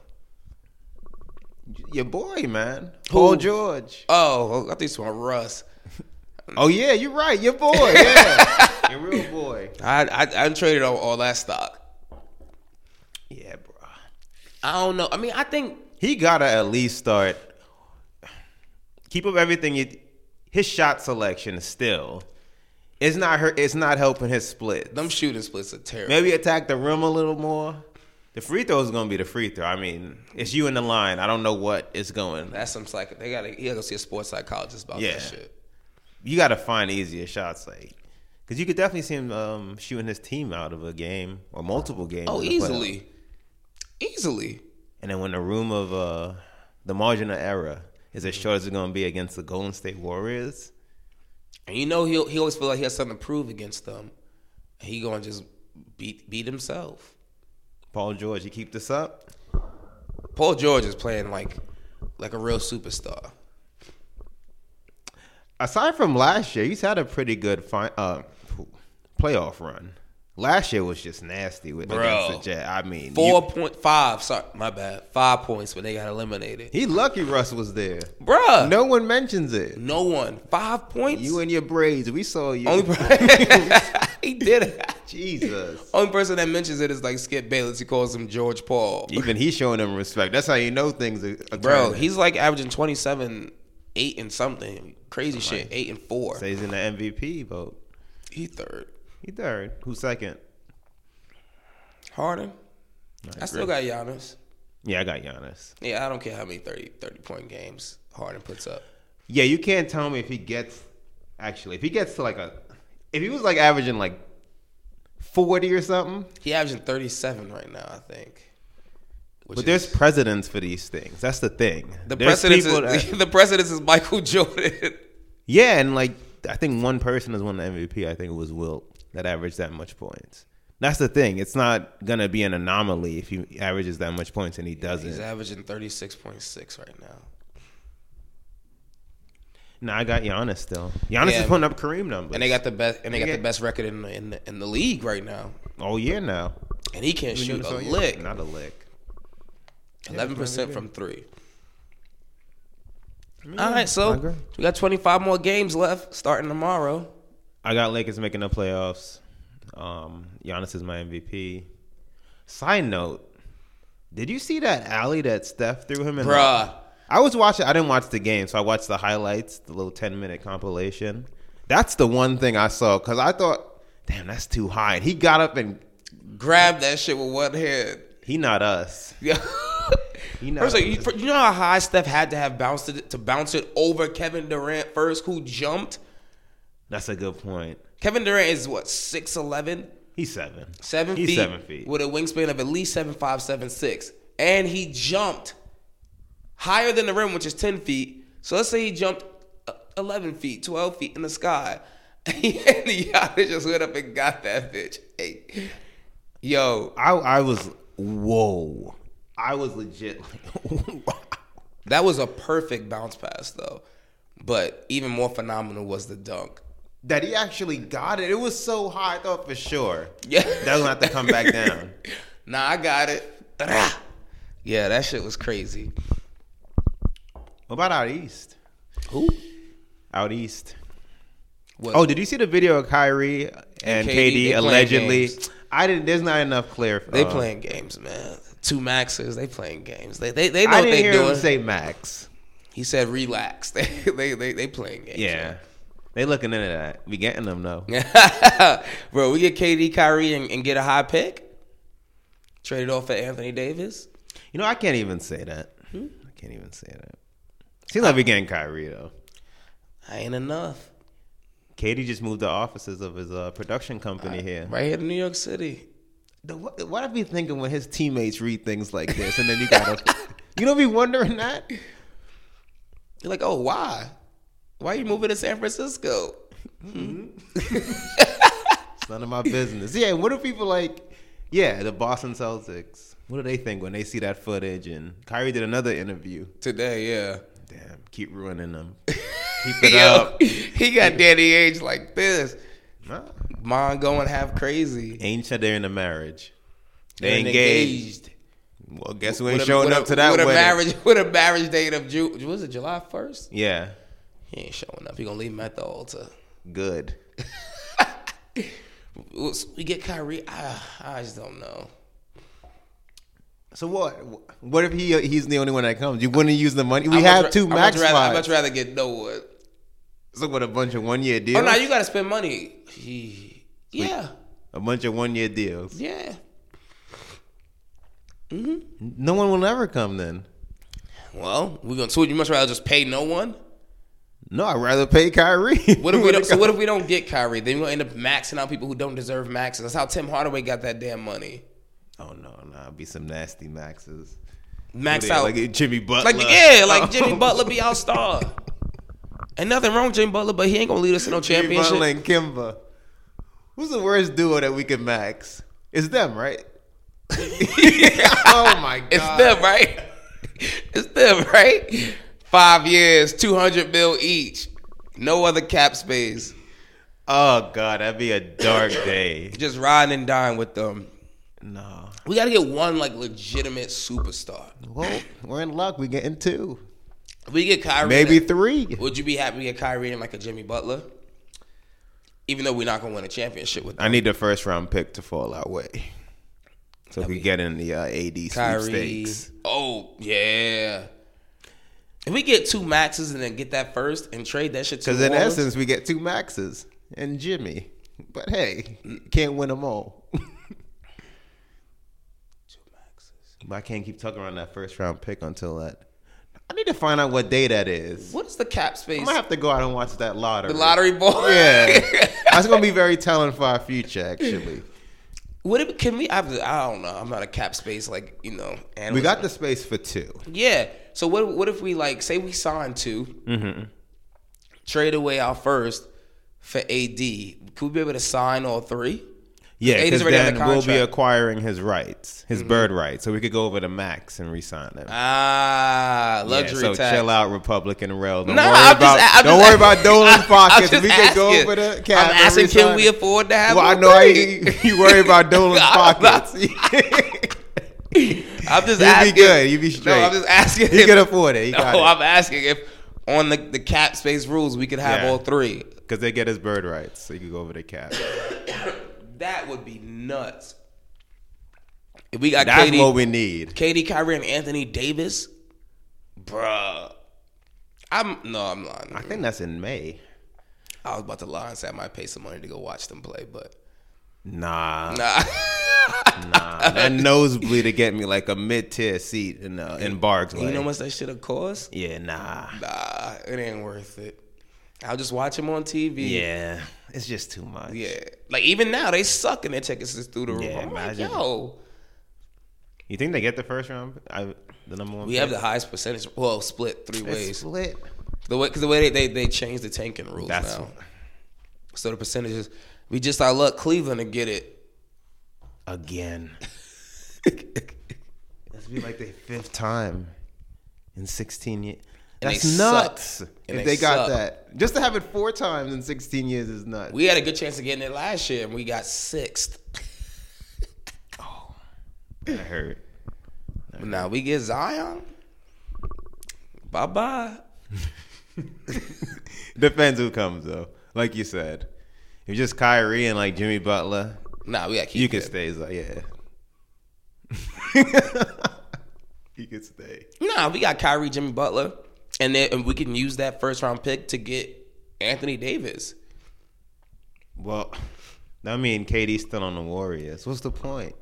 Your boy, man. Paul George. Oh, I think it's my Russ. Oh, yeah, you're right. Your boy, yeah. Your real boy. I I, I traded all, all that stock. Yeah, bro. I don't know. I mean, I think he got to at least start. Keep up everything. You, his shot selection still. It's not her. It's not helping his split. Them shooting splits are terrible. Maybe attack the rim a little more. The free throw is going to be the free throw. I mean, it's you in the line. I don't know what is going. That's some psych. They got to. You got to go see a sports psychologist about yeah. that shit. You got to find easier shots, like, because you could definitely see him um, shooting his team out of a game or multiple games. Oh, easily, easily. And then when the room of uh, the margin of error is as short as it's going to be against the Golden State Warriors, and you know he he always feel like he has something to prove against them, and he going to just beat beat himself. Paul George, you keep this up? Paul George is playing like like a real superstar. Aside from last year, he's had a pretty good fi- uh, playoff run. Last year was just nasty with Bro, against the Jazz. I mean, four point five. Sorry, my bad. Five points when they got eliminated. He lucky Russ was there, bruh. No one mentions it. No one. Five points. You and your braids. We saw you. Only he did it. Jesus. Only person that mentions it is like Skip Bayless. He calls him George Paul. Even he's showing him respect. That's how you know things are. are Bro, turning. he's like averaging twenty-seven, eight and something. Crazy shit. Eight and four. Say he's in the M V P vote. He third. He third. Who's second? Harden. I, I still got Giannis. Yeah, I got Giannis. Yeah, I don't care how many thirty, thirty-point games Harden puts up. Yeah, you can't tell me if he gets, actually, if he gets to like a, if he was like averaging like forty or something. He averaging thirty-seven right now, I think. But is, there's precedents for these things. That's the thing. The precedents is, that, the precedents is Michael Jordan. Yeah, and like I think one person has won the M V P. I think it was Wilt that averaged that much points. That's the thing. It's not gonna be an anomaly if he averages that much points and he doesn't. He's averaging thirty-six point six right now. No, I got Giannis still. Giannis yeah, is putting up Kareem numbers, and they got the best. And they, they got get, the best record in the, in the in the league right now. Oh yeah, now. And he can't shoot a lick. Not a lick. Eleven percent from three. Yeah, all right, so we got twenty-five more games left, starting tomorrow. I got Lakers making the playoffs. Um, Giannis is my M V P. Side note: did you see that alley that Steph threw him in? Bruh. The, I was watching. I didn't watch the game, so I watched the highlights, the little ten minute compilation. That's the one thing I saw because I thought, damn, that's too high. And he got up and grabbed that shit with one hand. He not us. Yeah. he not first, us. Like, you know how high Steph had to have bounced it to bounce it over Kevin Durant first, who jumped. That's a good point. Kevin Durant is what, six eleven? He's seven. Seven He's feet. seven feet With a wingspan of at least seven five, seven six, and he jumped higher than the rim, which is ten feet. So let's say he jumped eleven feet, twelve feet in the sky. And the Giannis just went up and got that bitch. Hey, yo, I, I was whoa. I was legit like, wow. That was a perfect bounce pass, though. But even more phenomenal was the dunk. That he actually got it. It was so high, I thought for sure. Yeah, that was gonna have to come back down. Nah, I got it. Yeah, that shit was crazy. What about out east? Who? Out east. What? Oh, did you see the video of Kyrie and, and K D, K D allegedly? Games. I didn't. There's not enough clear. They uh, playing games, man. Two maxes. They playing games. They they they know I what didn't they hear doing. Him say max. He said relax. They they they, they playing games. Yeah, man. They looking into that. We getting them though. Bro, we get K D, Kyrie, and, and get a high pick. Trade it off for Anthony Davis. You know, I can't even say that. Hmm? I can't even say that. Seems like we getting Kyrie though. I ain't enough. K D just moved the offices of his uh, production company right, here. Right here in New York City. The, what, what I be thinking when his teammates read things like this, and then you gotta, you don't be wondering that. You're like, oh, why? Why are you moving to San Francisco? Mm-hmm. It's none of my business. Yeah, what do people like? Yeah, the Boston Celtics. What do they think when they see that footage? And Kyrie did another interview today. Yeah. Damn, keep ruining them. Keep it Yo, up. He got Danny Ainge like this. Nah. Mom going half crazy. Ainge said they're in a marriage. They They're engaged. engaged. Well, guess who ain't With a- showing with up a- to that with a wedding? marriage with a marriage date of June. Was it July first? Yeah. He ain't showing up. He gonna leave him at the altar. Good. We get Kyrie. I, I just don't know. So what? What if he he's the only one that comes? You wouldn't use the money. We I'd have much two ra- max I'd much rather, I'd spots. much rather get no one. So what? A bunch of one year deals. Oh no, you gotta spend money. He, yeah, a bunch of one year deals. yeah. Mm-hmm. No one will ever come then. Well, we're gonna. So you much rather just pay no one? No, I'd rather pay Kyrie. What if we don't? So what if we don't get Kyrie? Then we're gonna end up maxing out people who don't deserve maxes. That's how Tim Hardaway got that damn money. Oh no, no, it'll be some nasty maxes. Max Yeah, out like Jimmy Butler. Like yeah, like Jimmy Butler be our star. Ain't nothing wrong with Jimmy Butler, but he ain't gonna lead us to no Jimmy championship. Butler and Kimba. Who's the worst duo that we can max? It's them, right? Oh my god, It's them, right? It's them, right? Five years, two hundred mil each, no other cap space. Oh god, that'd be a dark day. Just riding and dying with them. No, we got to get one like legitimate superstar. Well, we're in luck. We getting two. If we get Kyrie, maybe and, three. Would you be happy to get Kyrie and like a Jimmy Butler? Even though we're not gonna win a championship with them. I need the first round pick to fall our way, so we get in the uh, A D Kyrie. sweepstakes. Oh yeah. If we get two maxes and then get that first and trade that shit to Because in Orleans, essence, we get two maxes and Jimmy. But hey, can't win them all. Two maxes. But I can't keep tugging around that first round pick until that. I need to find out what day that is. What is the cap space? I'm gonna have to go out and watch that lottery. The lottery ball. Yeah, that's gonna be very telling for our future. Actually, What if, can we? I, I don't know. I'm not a cap space like you know. Analyst. we got the space for two. Yeah. So what? What if we like say we sign two, Mm-hmm. trade away our first for A D? Could we be able to sign all three? Yeah, A D's because already on then the we'll be contract. acquiring his rights, his Mm-hmm. bird rights, so we could go over to Max and re-sign him. Ah, luxury yeah, so tax. chill out, Republican rail. Don't Nah, worry I'm about just- I'm don't just- worry about Dolan's I'm pockets. just We can go asking. over the cap. I'm and asking, can re-sign we him. afford to have? Well, I all know three? you, you worry about Dolan's I'm not- pockets. I'm just You asking. be good. You be straight. No, I'm just asking. You if- can afford it. You got no, it. I'm asking if on the, the cap space rules we could have Yeah. all three. Because they get his bird rights, so you can go over the cap. That would be nuts. If we got That's K D, what we need. K D, Kyrie, and Anthony Davis, bruh. I'm no, I'm lying. I think that's in May. I was about to lie and say I might pay some money to go watch them play, but Nah, nah. nah. That nosebleed to get me like a mid-tier seat in uh, in Barkley. You know how much that should have cost? Yeah, nah. Nah, it ain't worth it. I'll just watch them on T V. Yeah, it's just too much. Yeah. Like even now, they suck and their tickets is through the roof. Yeah, I'm like, imagine. yo. You think they get the first round? I, the number one. We pick? have the highest percentage. Well, split three It's ways. split. The way, because the way they, they they changed the tanking rules That's now. what- So the percentages, we just our luck Cleveland to get it. Again. This will be like the fifth time in sixteen years. And That's they nuts. suck. If And they, they got suck. that, just to have it four times in sixteen years is nuts. We had a good chance of getting it last year, and we got sixth. That hurt. But now we get Zion. Bye bye. Depends who comes though. Like you said, if just Kyrie and like Jimmy Butler, Nah, we got to keep you can it. stay. Like, yeah, you can stay. Nah, we got Kyrie, Jimmy Butler, and then and we can use that first round pick to get Anthony Davis. Well, I mean, K D's still on the Warriors. What's the point?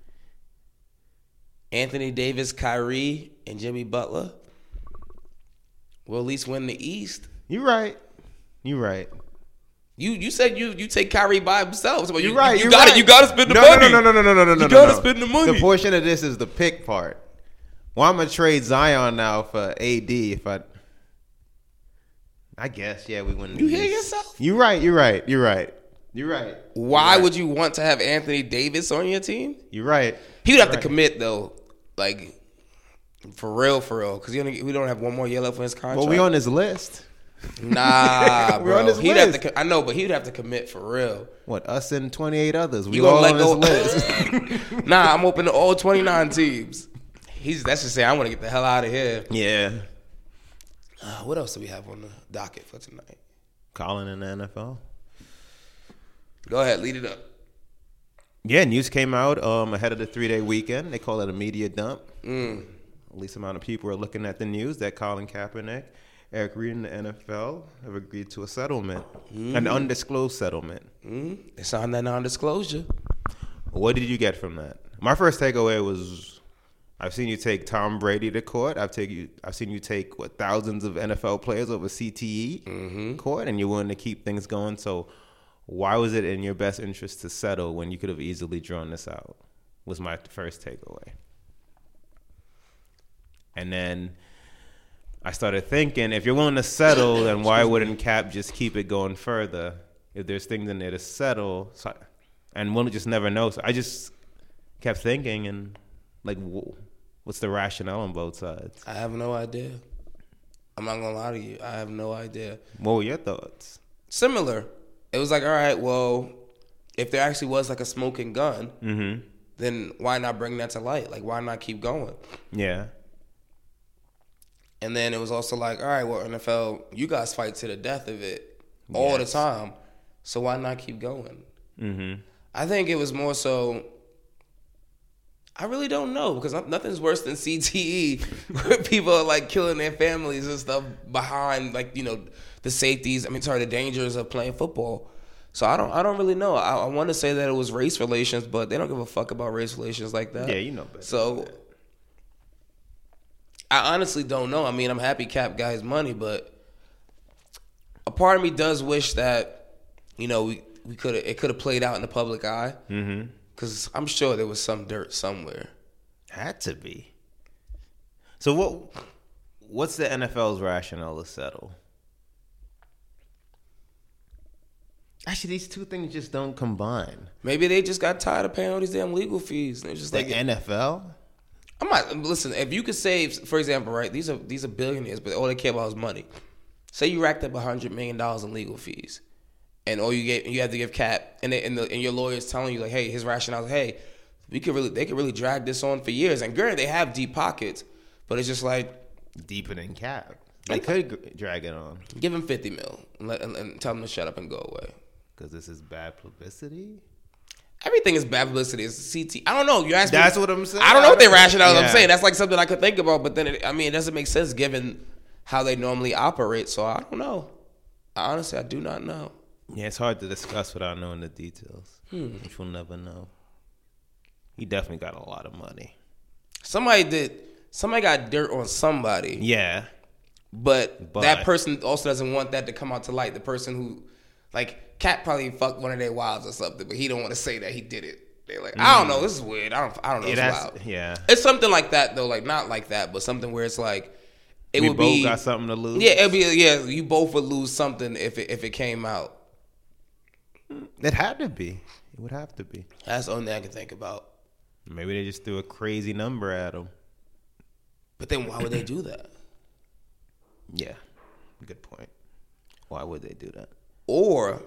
Anthony Davis, Kyrie, and Jimmy Butler will at least win the East. You're right. You're right. You you said you you take Kyrie by himself. So you, You're right. You, you're got right. to You got to spend the no, money. No, no, no, no, no, no, no, no. You got to no. spend the money. The portion of this is the pick part. Well, I'm gonna trade Zion now for A D if I. I guess, yeah, we wouldn't. You hear yourself? You're right. You're right. You're right. You're right. Why you're right. would you want to have Anthony Davis on your team? You're right. He would have right. to commit though, like for real, for real, because we don't have one more year left on his contract. Well, we on his list. Nah, We're bro. on his he'd list. have to. I know, but he'd have to commit for real. What, us and twenty-eight others? We You gonna all let on go? his list. Nah, I'm open to all twenty-nine teams. He's that's just saying I want to get the hell out of here. Yeah. Uh, what else do we have on the docket for tonight? Colin in the N F L. Go ahead, lead it up. Yeah, news came out um, ahead of the three-day weekend. They call it a media dump. Mm. At least amount of people are looking at the news that Colin Kaepernick, Eric Reid, and the N F L have agreed to a settlement, mm. an undisclosed settlement. Mm. They signed that non-disclosure. What did you get from that? My first takeaway was, I've seen you take Tom Brady to court. I've take you. I've seen you take what thousands of N F L players over C T E mm-hmm. court, and you're willing to keep things going. So, why was it in your best interest to settle when you could have easily drawn this out? Was my first takeaway. And then I started thinking, if you're willing to settle, then why wouldn't Cap just keep it going further? If there's things in there to settle, so, and we'll just never know. So I just kept thinking, and like, what's the rationale on both sides? I have no idea. I'm not gonna lie to you. I have no idea. What were your thoughts? Similar. It was like, all right, well, if there actually was like a smoking gun, mm-hmm. then why not bring that to light? Like, why not keep going? Yeah. And then it was also like, all right, well, N F L, you guys fight to the death of it all yes. the time. So why not keep going? Mm-hmm. I think it was more so, I really don't know, because nothing's worse than C T E, where people are like killing their families and stuff behind, like, you know, the safeties. I mean, sorry, the dangers of playing football. So I don't, I don't really know. I, I want to say that it was race relations, but they don't give a fuck about race relations like that. Yeah, you know better. So I honestly don't know. I mean, I'm happy Cap got his money, but a part of me does wish that, you know, we we could it could have played out in the public eye. Mm-hmm. Because I'm sure there was some dirt somewhere. Had to be. So what? What's the N F L's rationale to settle? Actually, these two things just don't combine. Maybe they just got tired of paying all these damn legal fees. They're just the like N F L. I'm not listen. If you could save, for example, right? These are these are billionaires, but all they care about is money. Say you racked up a hundred million dollars in legal fees, and all you get, you have to give Cap, and they, and, the, and your lawyer's telling you like, hey, his rationale is, hey, we could really, they could really drag this on for years. And granted, they have deep pockets, but it's just like deeper than Cap. They could drag it on. Give him fifty mil and, let, and, and tell him to shut up and go away. Because this is bad publicity. Everything is bad publicity. It's C T. I don't know. You asked me. That's what I'm saying. I don't know what their rationale is. Yeah. I'm saying that's like something I could think about, but then it, I mean, it doesn't make sense given how they normally operate. So I don't know. I, honestly, I do not know. Yeah, it's hard to discuss without knowing the details, hmm. which we'll never know. He definitely got a lot of money. Somebody did. Somebody got dirt on somebody. Yeah, but, but that person also doesn't want that to come out to light. The person who, like, Cat probably fucked one of their wives or something, but he don't want to say that he did it. They're like, mm. I don't know. This is weird. I don't. I don't know. It it's has, wild. Yeah, it's something like that though. Like not like that, but something where it's like it we would both be. Got something to lose. Yeah, it'd be. Yeah, you both would lose something if it if it came out. It had to be. It would have to be. That's the only thing I can think about. Maybe they just threw a crazy number at him. But then why would they do that? Yeah, good point. Why would they do that? Or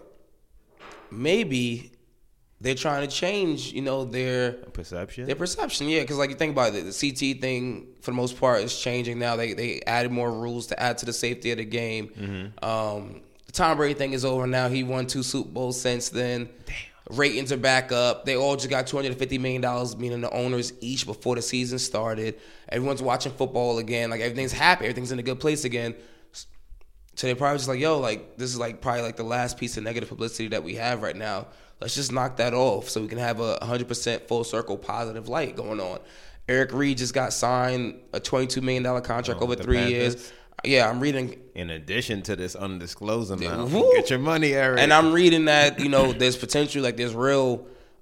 maybe they're trying to change, you know, their perception. Their perception, yeah, because like you think about it, the C T thing for the most part is changing now. They they added more rules to add to the safety of the game. Mm-hmm. Um, the Tom Brady thing is over now. He won two Super Bowls since then. Damn. Ratings are back up. They all just got two hundred fifty million dollars, meaning the owners each before the season started. Everyone's watching football again. Like everything's happy. Everything's in a good place again. So they're probably just like, yo, like this is like probably like the last piece of negative publicity that we have right now. Let's just knock that off so we can have a one hundred percent full circle positive light going on. Eric Reid just got signed a twenty-two million dollars contract oh, over three Panthers? years. Yeah, I'm reading. In addition to this undisclosed amount, Woo! get your money, Eric. And I'm reading that, you know, there's potential, like there's real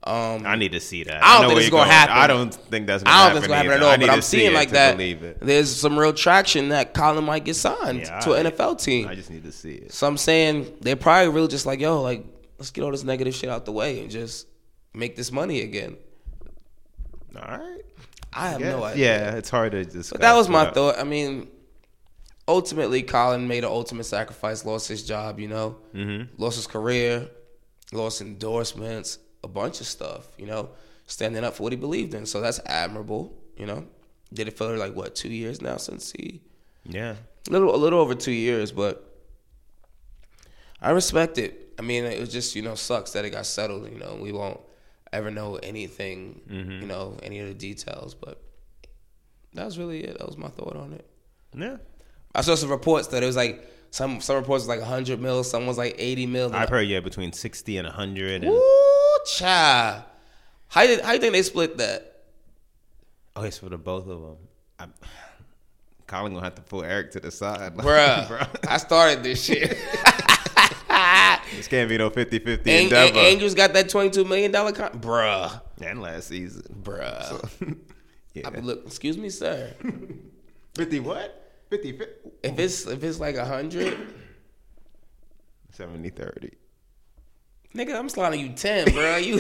Um, I need to see that. I don't know think where it's you're gonna going. happen. I don't think that's gonna I don't happen. think it's gonna happen at either. all. I need But I'm to see seeing it like to that. believe it. There's some real traction that Colin might get signed Yeah, to I- an N F L team. I just need to see it. So I'm saying they're probably really just like, yo, like let's get all this negative shit out the way and just make this money again. All right. I have Yeah. no idea. Yeah, it's hard to discuss. But that was my without- thought. I mean, ultimately, Colin made an ultimate sacrifice, lost his job, you know, Mm-hmm. lost his career, lost endorsements, a bunch of stuff, you know, standing up for what he believed in. So that's admirable, you know. Did it for like, what, two years now since he... Yeah. A little, a little over two years, but I respect it. I mean, it was just, you know, sucks that it got settled, you know. We won't ever know anything, Mm-hmm. you know, any of the details, but that was really it. That was my thought on it. Yeah. I saw some reports that it was like some some reports was like one hundred mil, some was like eighty mil. I've heard yeah between sixty and one hundred. And Ooh, cha. How you how you think they split that? oh, it's for the both of them. I'm, Colin gonna have to pull Eric to the side, Bruh, Bro. I started this shit. This can't be no fifty-fifty An- endeavor. An- Angels got that twenty-two million dollars con- Bruh. And last season, Bruh. So, yeah. I, look, excuse me, sir. fifty what? fifty, If it's if it's like one hundred, seventy thirty. nigga, I'm sliding you ten, bro. You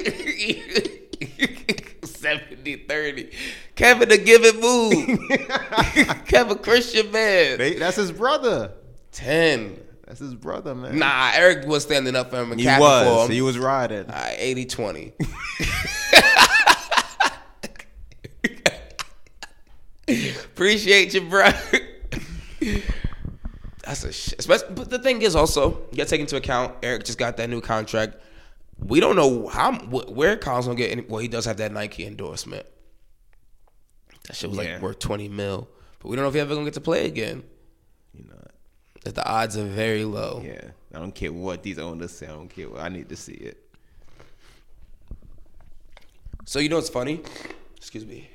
seventy thirty. Kevin the give it move. Kevin Christian man. They, that's his brother. ten. That's his brother, man. Nah, Eric was standing up for him and he capping was. for him. He was riding. All right, eighty twenty. Appreciate you, bro. That's a shit. But the thing is also, you got to take into account, Eric just got that new contract. We don't know how where Colin's going to get any. Well, he does have that Nike endorsement. That shit was Yeah. like worth twenty mil. But we don't know if he's ever going to get to play again. You know. That the odds are very low. Yeah. I don't care what these owners say. I don't care what. I need to see it. So you know what's funny? Excuse me.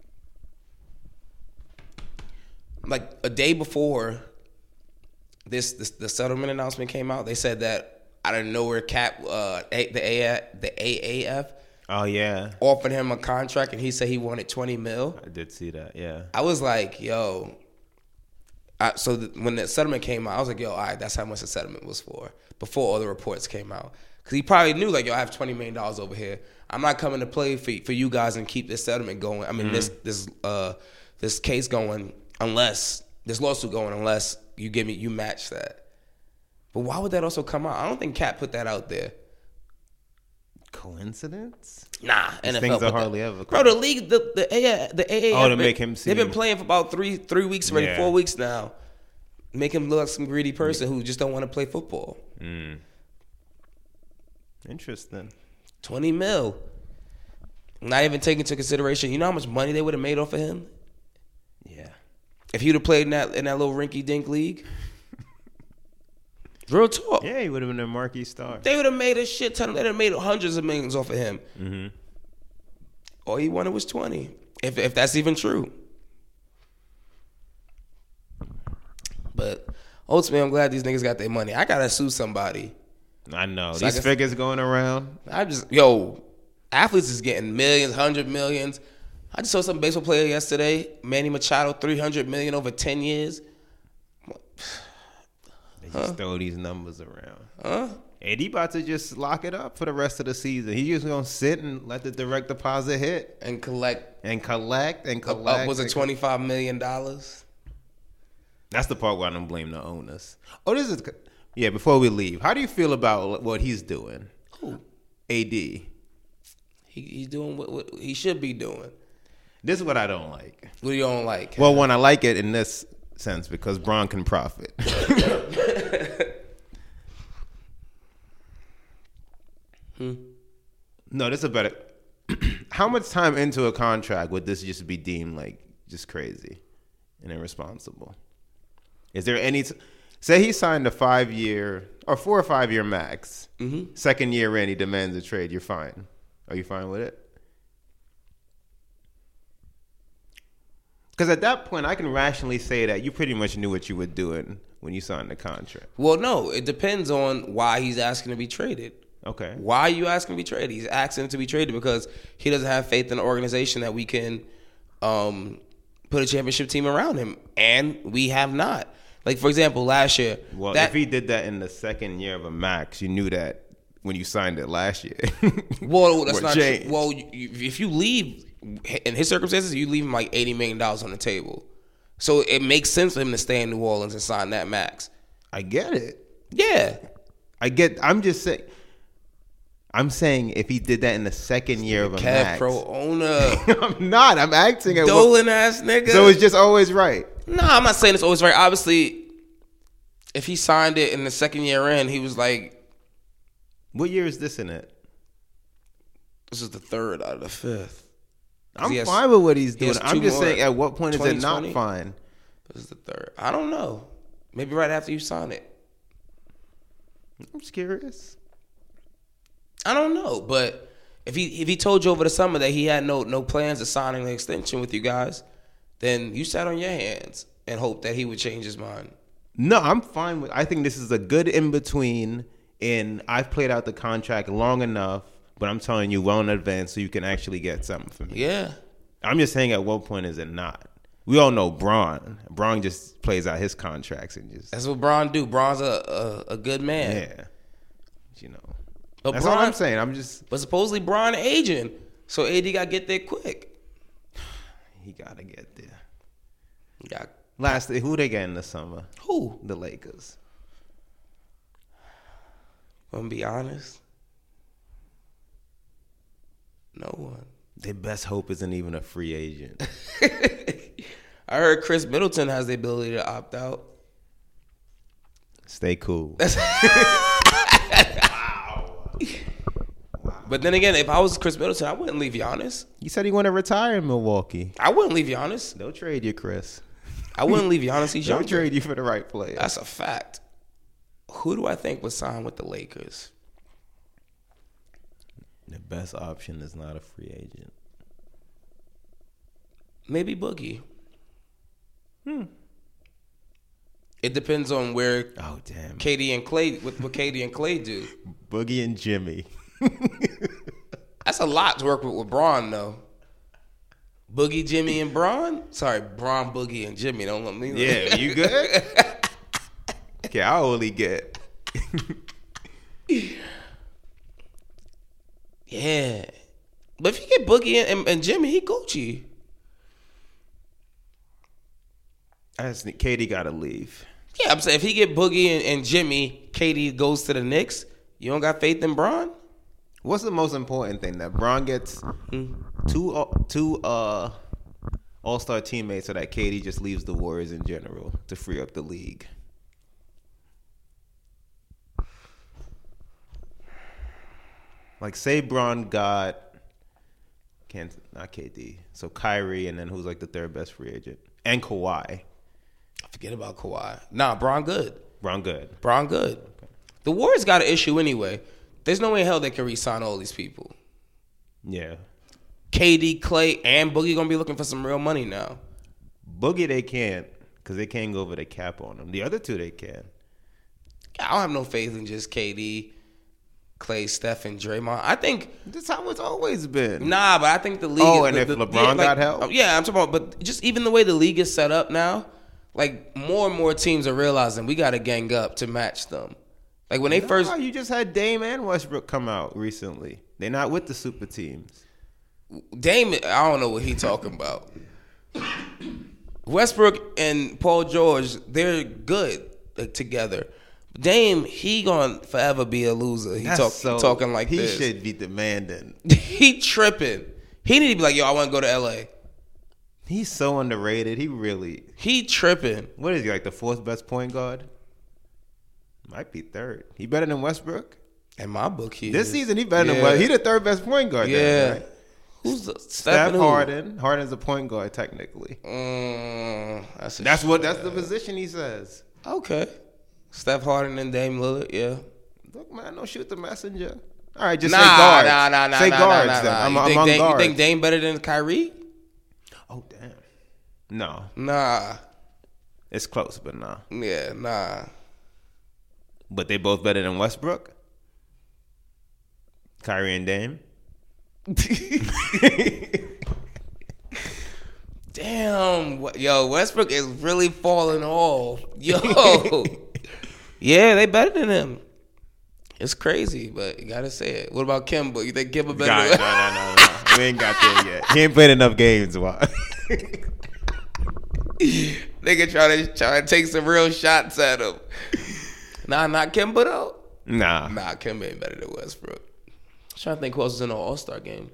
Like a day before this, this the settlement announcement came out, they said that out of nowhere, Cap, uh, a, the A, the A A F, Oh yeah. offered him a contract, and he said he wanted twenty mil. I did see that. Yeah. I was like, yo. I, so the, when the settlement came out, I was like, yo, all right, that's how much the settlement was for before all the reports came out. Because he probably knew, like, yo, I have twenty million dollars over here. I'm not coming to play for for you guys and keep this settlement going. I mean, mm-hmm. this this uh this case going unless this lawsuit going unless you give me you match that. But why would that also come out? I don't think Cap put that out there. Coincidence? Nah, These N F L things put are hardly that. ever. Bro, the league, the the A the A A F, Oh, to make him seem- they've been playing for about three three weeks already, Yeah. four weeks now. Make him look like some greedy person who just don't want to play football. Mm. Interesting. Twenty mil. Not even taking into consideration, you know how much money they would have made off of him Yeah. if he'd have played in that in that little rinky-dink league. Real talk. Yeah, he would have been a marquee star. They would have made a shit ton. They'd have made hundreds of millions off of him. Mm-hmm. All he wanted was twenty. If if that's even true. But ultimately, I'm glad these niggas got their money. I gotta sue somebody. I know. So These I guess- figures going around. I just yo, athletes is getting millions, hundred millions. I just saw some baseball player yesterday, Manny Machado, three hundred million over ten years. They just huh? throw these numbers around. Huh? And he about to just lock it up for the rest of the season. He just gonna sit and let the direct deposit hit and collect and collect and collect. Up, was it twenty five million dollars? That's the part where I don't blame the owners. Oh, this is yeah. Before we leave, how do you feel about what he's doing? Who? A D. He, he's doing what, what he should be doing. This is what I don't like. What do you don't like? Well, one, I like it in this sense because Bron can profit. hmm. No, this is a better. How much time into a contract would this just be deemed like just crazy and irresponsible? Is there any? T- Say he signed a five year or four or five year max. Mm-hmm. Second year in, he demands a trade. You're fine. Are you fine with it? Because at that point, I can rationally say that you pretty much knew what you were doing when you signed the contract. Well, no, it depends on why he's asking to be traded. Okay. Why are you asking to be traded? He's asking to be traded because he doesn't have faith in the organization that we can um, put a championship team around him, and we have not. Like, for example, last year. Well, that, if he did that in the second year of a max, you knew that when you signed it last year. Well, that's Or not changed. true. Well, you, if you leave, in his circumstances, you leave him like eighty million dollars on the table. So it makes sense for him to stay in New Orleans and sign that max. I get it. Yeah. I get. I'm just saying. I'm saying if he did that in the second year of a Cav max. Pro owner. I'm not. I'm acting at Dolan what, ass nigga. So it's just always right. No, I'm not saying it's always right. Obviously, if he signed it in the second year in, he was like, what year is this in it? this is the third out of the fifth. I'm He has- fine with what he's he doing. has I'm two just more. saying, at what point is it not twenty twenty? fine? This is the third. I don't know. Maybe right after you sign it. I'm just curious. I don't know, but if he if he told you over the summer that he had no no plans of signing an extension with you guys, then you sat on your hands and hoped that he would change his mind. No, I'm fine with. I think this is a good in between. And I've played out the contract long enough, but I'm telling you well in advance so you can actually get something from me. Yeah. I'm just saying, at what point is it not? We all know Braun. Braun just plays out his contracts and just. That's what Braun do. Braun's a, a, a good man. Yeah. You know. But That's Braun, all I'm saying. I'm just. But supposedly Braun aging, so A D got to get there quick. He got to get there. He got Lastly, who they get in the summer? who? The Lakers. I'm gonna be honest. No one. Their best hope isn't even a free agent. I heard Chris Middleton has the ability to opt out. Stay cool. But then again, if I was Chris Middleton, I wouldn't leave Giannis. You said he want to retire in Milwaukee. I wouldn't leave Giannis. They'll trade you, Chris. I wouldn't leave Giannis. He's They'll younger. trade you for the right player. That's a fact. Who do I think would sign with the Lakers? The best option is not a free agent. Maybe Boogie. Hmm. It depends on where Oh, damn. Katie and Clay, what, what Katie and Clay do. Boogie and Jimmy. That's a lot to work with with Braun, though. Boogie, Jimmy, and Braun? Sorry, Braun, Boogie, and Jimmy. Don't let me. Yeah, you good? Okay, I only get. Yeah. But if you get Boogie and, and Jimmy, he Gucci. I just think Katie got to leave. Yeah, I'm saying if he get Boogie and, and Jimmy, Katie goes to the Knicks, you don't got faith in Braun? What's the most important thing? That Braun gets two uh, two uh, all-star teammates, so that Katie just leaves the Warriors in general to free up the league. Like, say Braun got can't not K D, so Kyrie, and then who's like the third best free agent, and Kawhi. Forget about Kawhi. Nah, Braun good. Braun good. Braun good. The Warriors got an issue anyway. There's no way in hell they can re-sign all these people. Yeah. K D, Clay, and Boogie gonna be looking for some real money now. Boogie they can't, because they can't go over the cap on them. The other two they can. I don't have no faith in just K D, Clay, Steph, and Draymond. I think That's how it's always been. nah, but I think the league. Oh, and the, if the, LeBron yeah, like, got help? oh, yeah, I'm talking about. But just even the way the league is set up now, like more and more teams are realizing we got to gang up to match them. Like when they No, first, you just had Dame and Westbrook come out recently. They're not with the super teams. Dame, I don't know what he talking about. Westbrook and Paul George, they're good like, together. Dame, he gonna forever be a loser. He That's talk, so- talking like he this. should be demanding. He tripping. He need to be like, yo, I want to go to L A. He's so underrated. He really. He tripping. What is he, like the fourth best point guard? Might be third. He better than Westbrook? In my book, he This is. season, he better Yeah. than Westbrook. He the third best point guard. Yeah. Then, right? Who's the Steph Steph who? Harden. Harden's a point guard technically. Mm, that's a That's what. sh- That's the position he says. Okay. Steph Harden and Dame Lillard, yeah. Look, man, don't shoot the messenger. All right, just Nah, say guards. nah, nah, nah, say nah, guards. nah, nah, then. nah. I'm, You I'm think on Dame, guards. You think Dame better than Kyrie? Oh damn. No, Nah. it's close, but no. Yeah, nah. But they both better than Westbrook. Kyrie and Dame. Damn, yo, Westbrook is really falling off. Yo, yeah, they better than him. It's crazy, but you gotta say it. What about Kemba? You think Kemba better? God, no, no, no, no. We ain't got there yet. He ain't played enough games. Why? Nigga try to try to take some real shots at him. Nah, not Kemba though. Nah, nah, Kemba ain't better than Westbrook. I'm trying to think who else is in the All-Star game.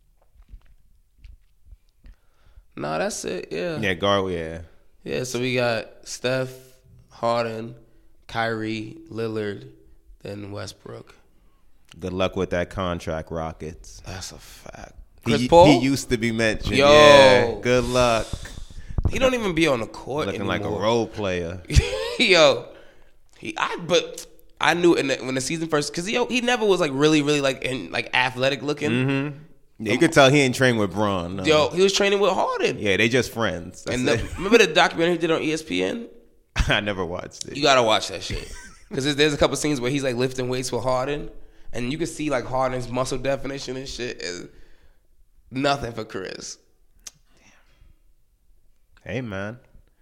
Nah, that's it. Yeah. Yeah, Gar. Yeah. Yeah. So we got Steph, Harden, Kyrie, Lillard, then Westbrook. Good luck with that contract, Rockets. That's a fact. Chris He, Paul? he used to be mentioned. Yo. Yeah. Good luck. He don't even be on the court Looking anymore. like a role player. Yo, he. I but I knew in the, when the season first because he he never was like really really like in, like athletic looking. Mm-hmm. Yeah, you could tell he ain't trained with Braun. No. Yo, he was training with Harden. Yeah, they just friends. That's and the, it. remember the documentary he did on E S P N? I never watched it. You gotta watch that shit because there's, there's a couple scenes where he's like lifting weights with Harden, and you can see like Harden's muscle definition and shit is nothing for Chris. Hey man,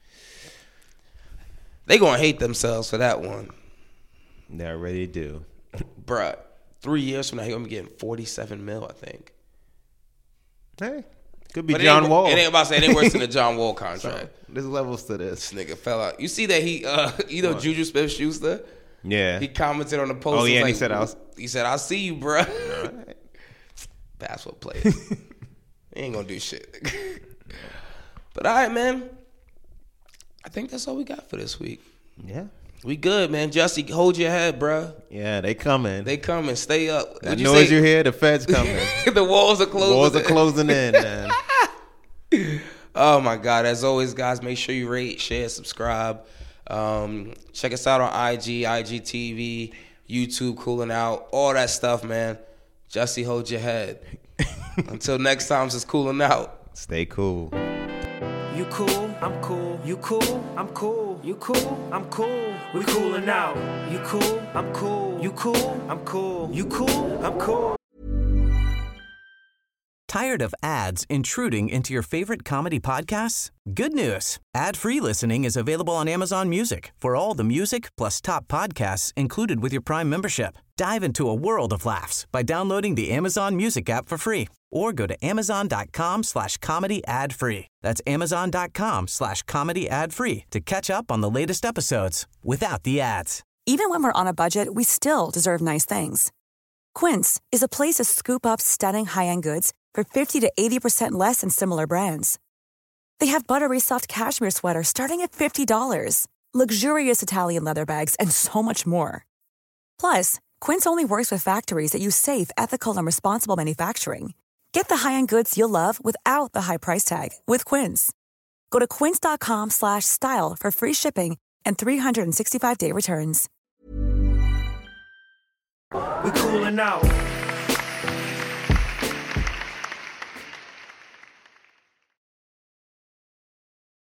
they gonna hate themselves for that one. They already do, bruh. Three years from now, he gonna be getting forty-seven mil, I think. Hey, could be but John it Wall. It ain't about to say it ain't worse than the John Wall contract. So, there's levels to this. This nigga fell out. You see that he, uh, you know, what? Juju Smith-Schuster? Yeah. He commented on the post. Oh yeah, like, and he said, "I'll." He said, "I'll see you, bro." Right. Basketball players. He ain't gonna do shit. But all right, man. I think that's all we got for this week. Yeah. We good, man. Jussie, hold your head, bro. Yeah, they coming. They coming. Stay up. That you noise say? You hear, the feds coming. The walls are closing. The walls are closing in, man. Oh, my God. As always, guys, make sure you rate, share, subscribe. Um, check us out on I G, I G T V, YouTube, Cooling Out, all that stuff, man. Jussie, hold your head. Until next time, it's Cooling Out. Stay cool. You cool, I'm cool. You cool, I'm cool. You cool, I'm cool. We coolin' out. You cool, I'm cool. You cool, I'm cool. You cool, I'm cool. Tired of ads intruding into your favorite comedy podcasts? Good news. Ad-free listening is available on Amazon Music for all the music plus top podcasts included with your Prime membership. Dive into a world of laughs by downloading the Amazon Music app for free or go to amazon.com slash comedy ad free. That's amazon.com slash comedy ad free to catch up on the latest episodes without the ads. Even when we're on a budget, we still deserve nice things. Quince is a place to scoop up stunning high-end goods for fifty to eighty percent less than similar brands. They have buttery soft cashmere sweaters starting at fifty dollars, luxurious Italian leather bags, and so much more. Plus, Quince only works with factories that use safe, ethical, and responsible manufacturing. Get the high-end goods you'll love without the high price tag with Quince. Go to quince.com slash style for free shipping and three sixty-five day returns. We coolin' out.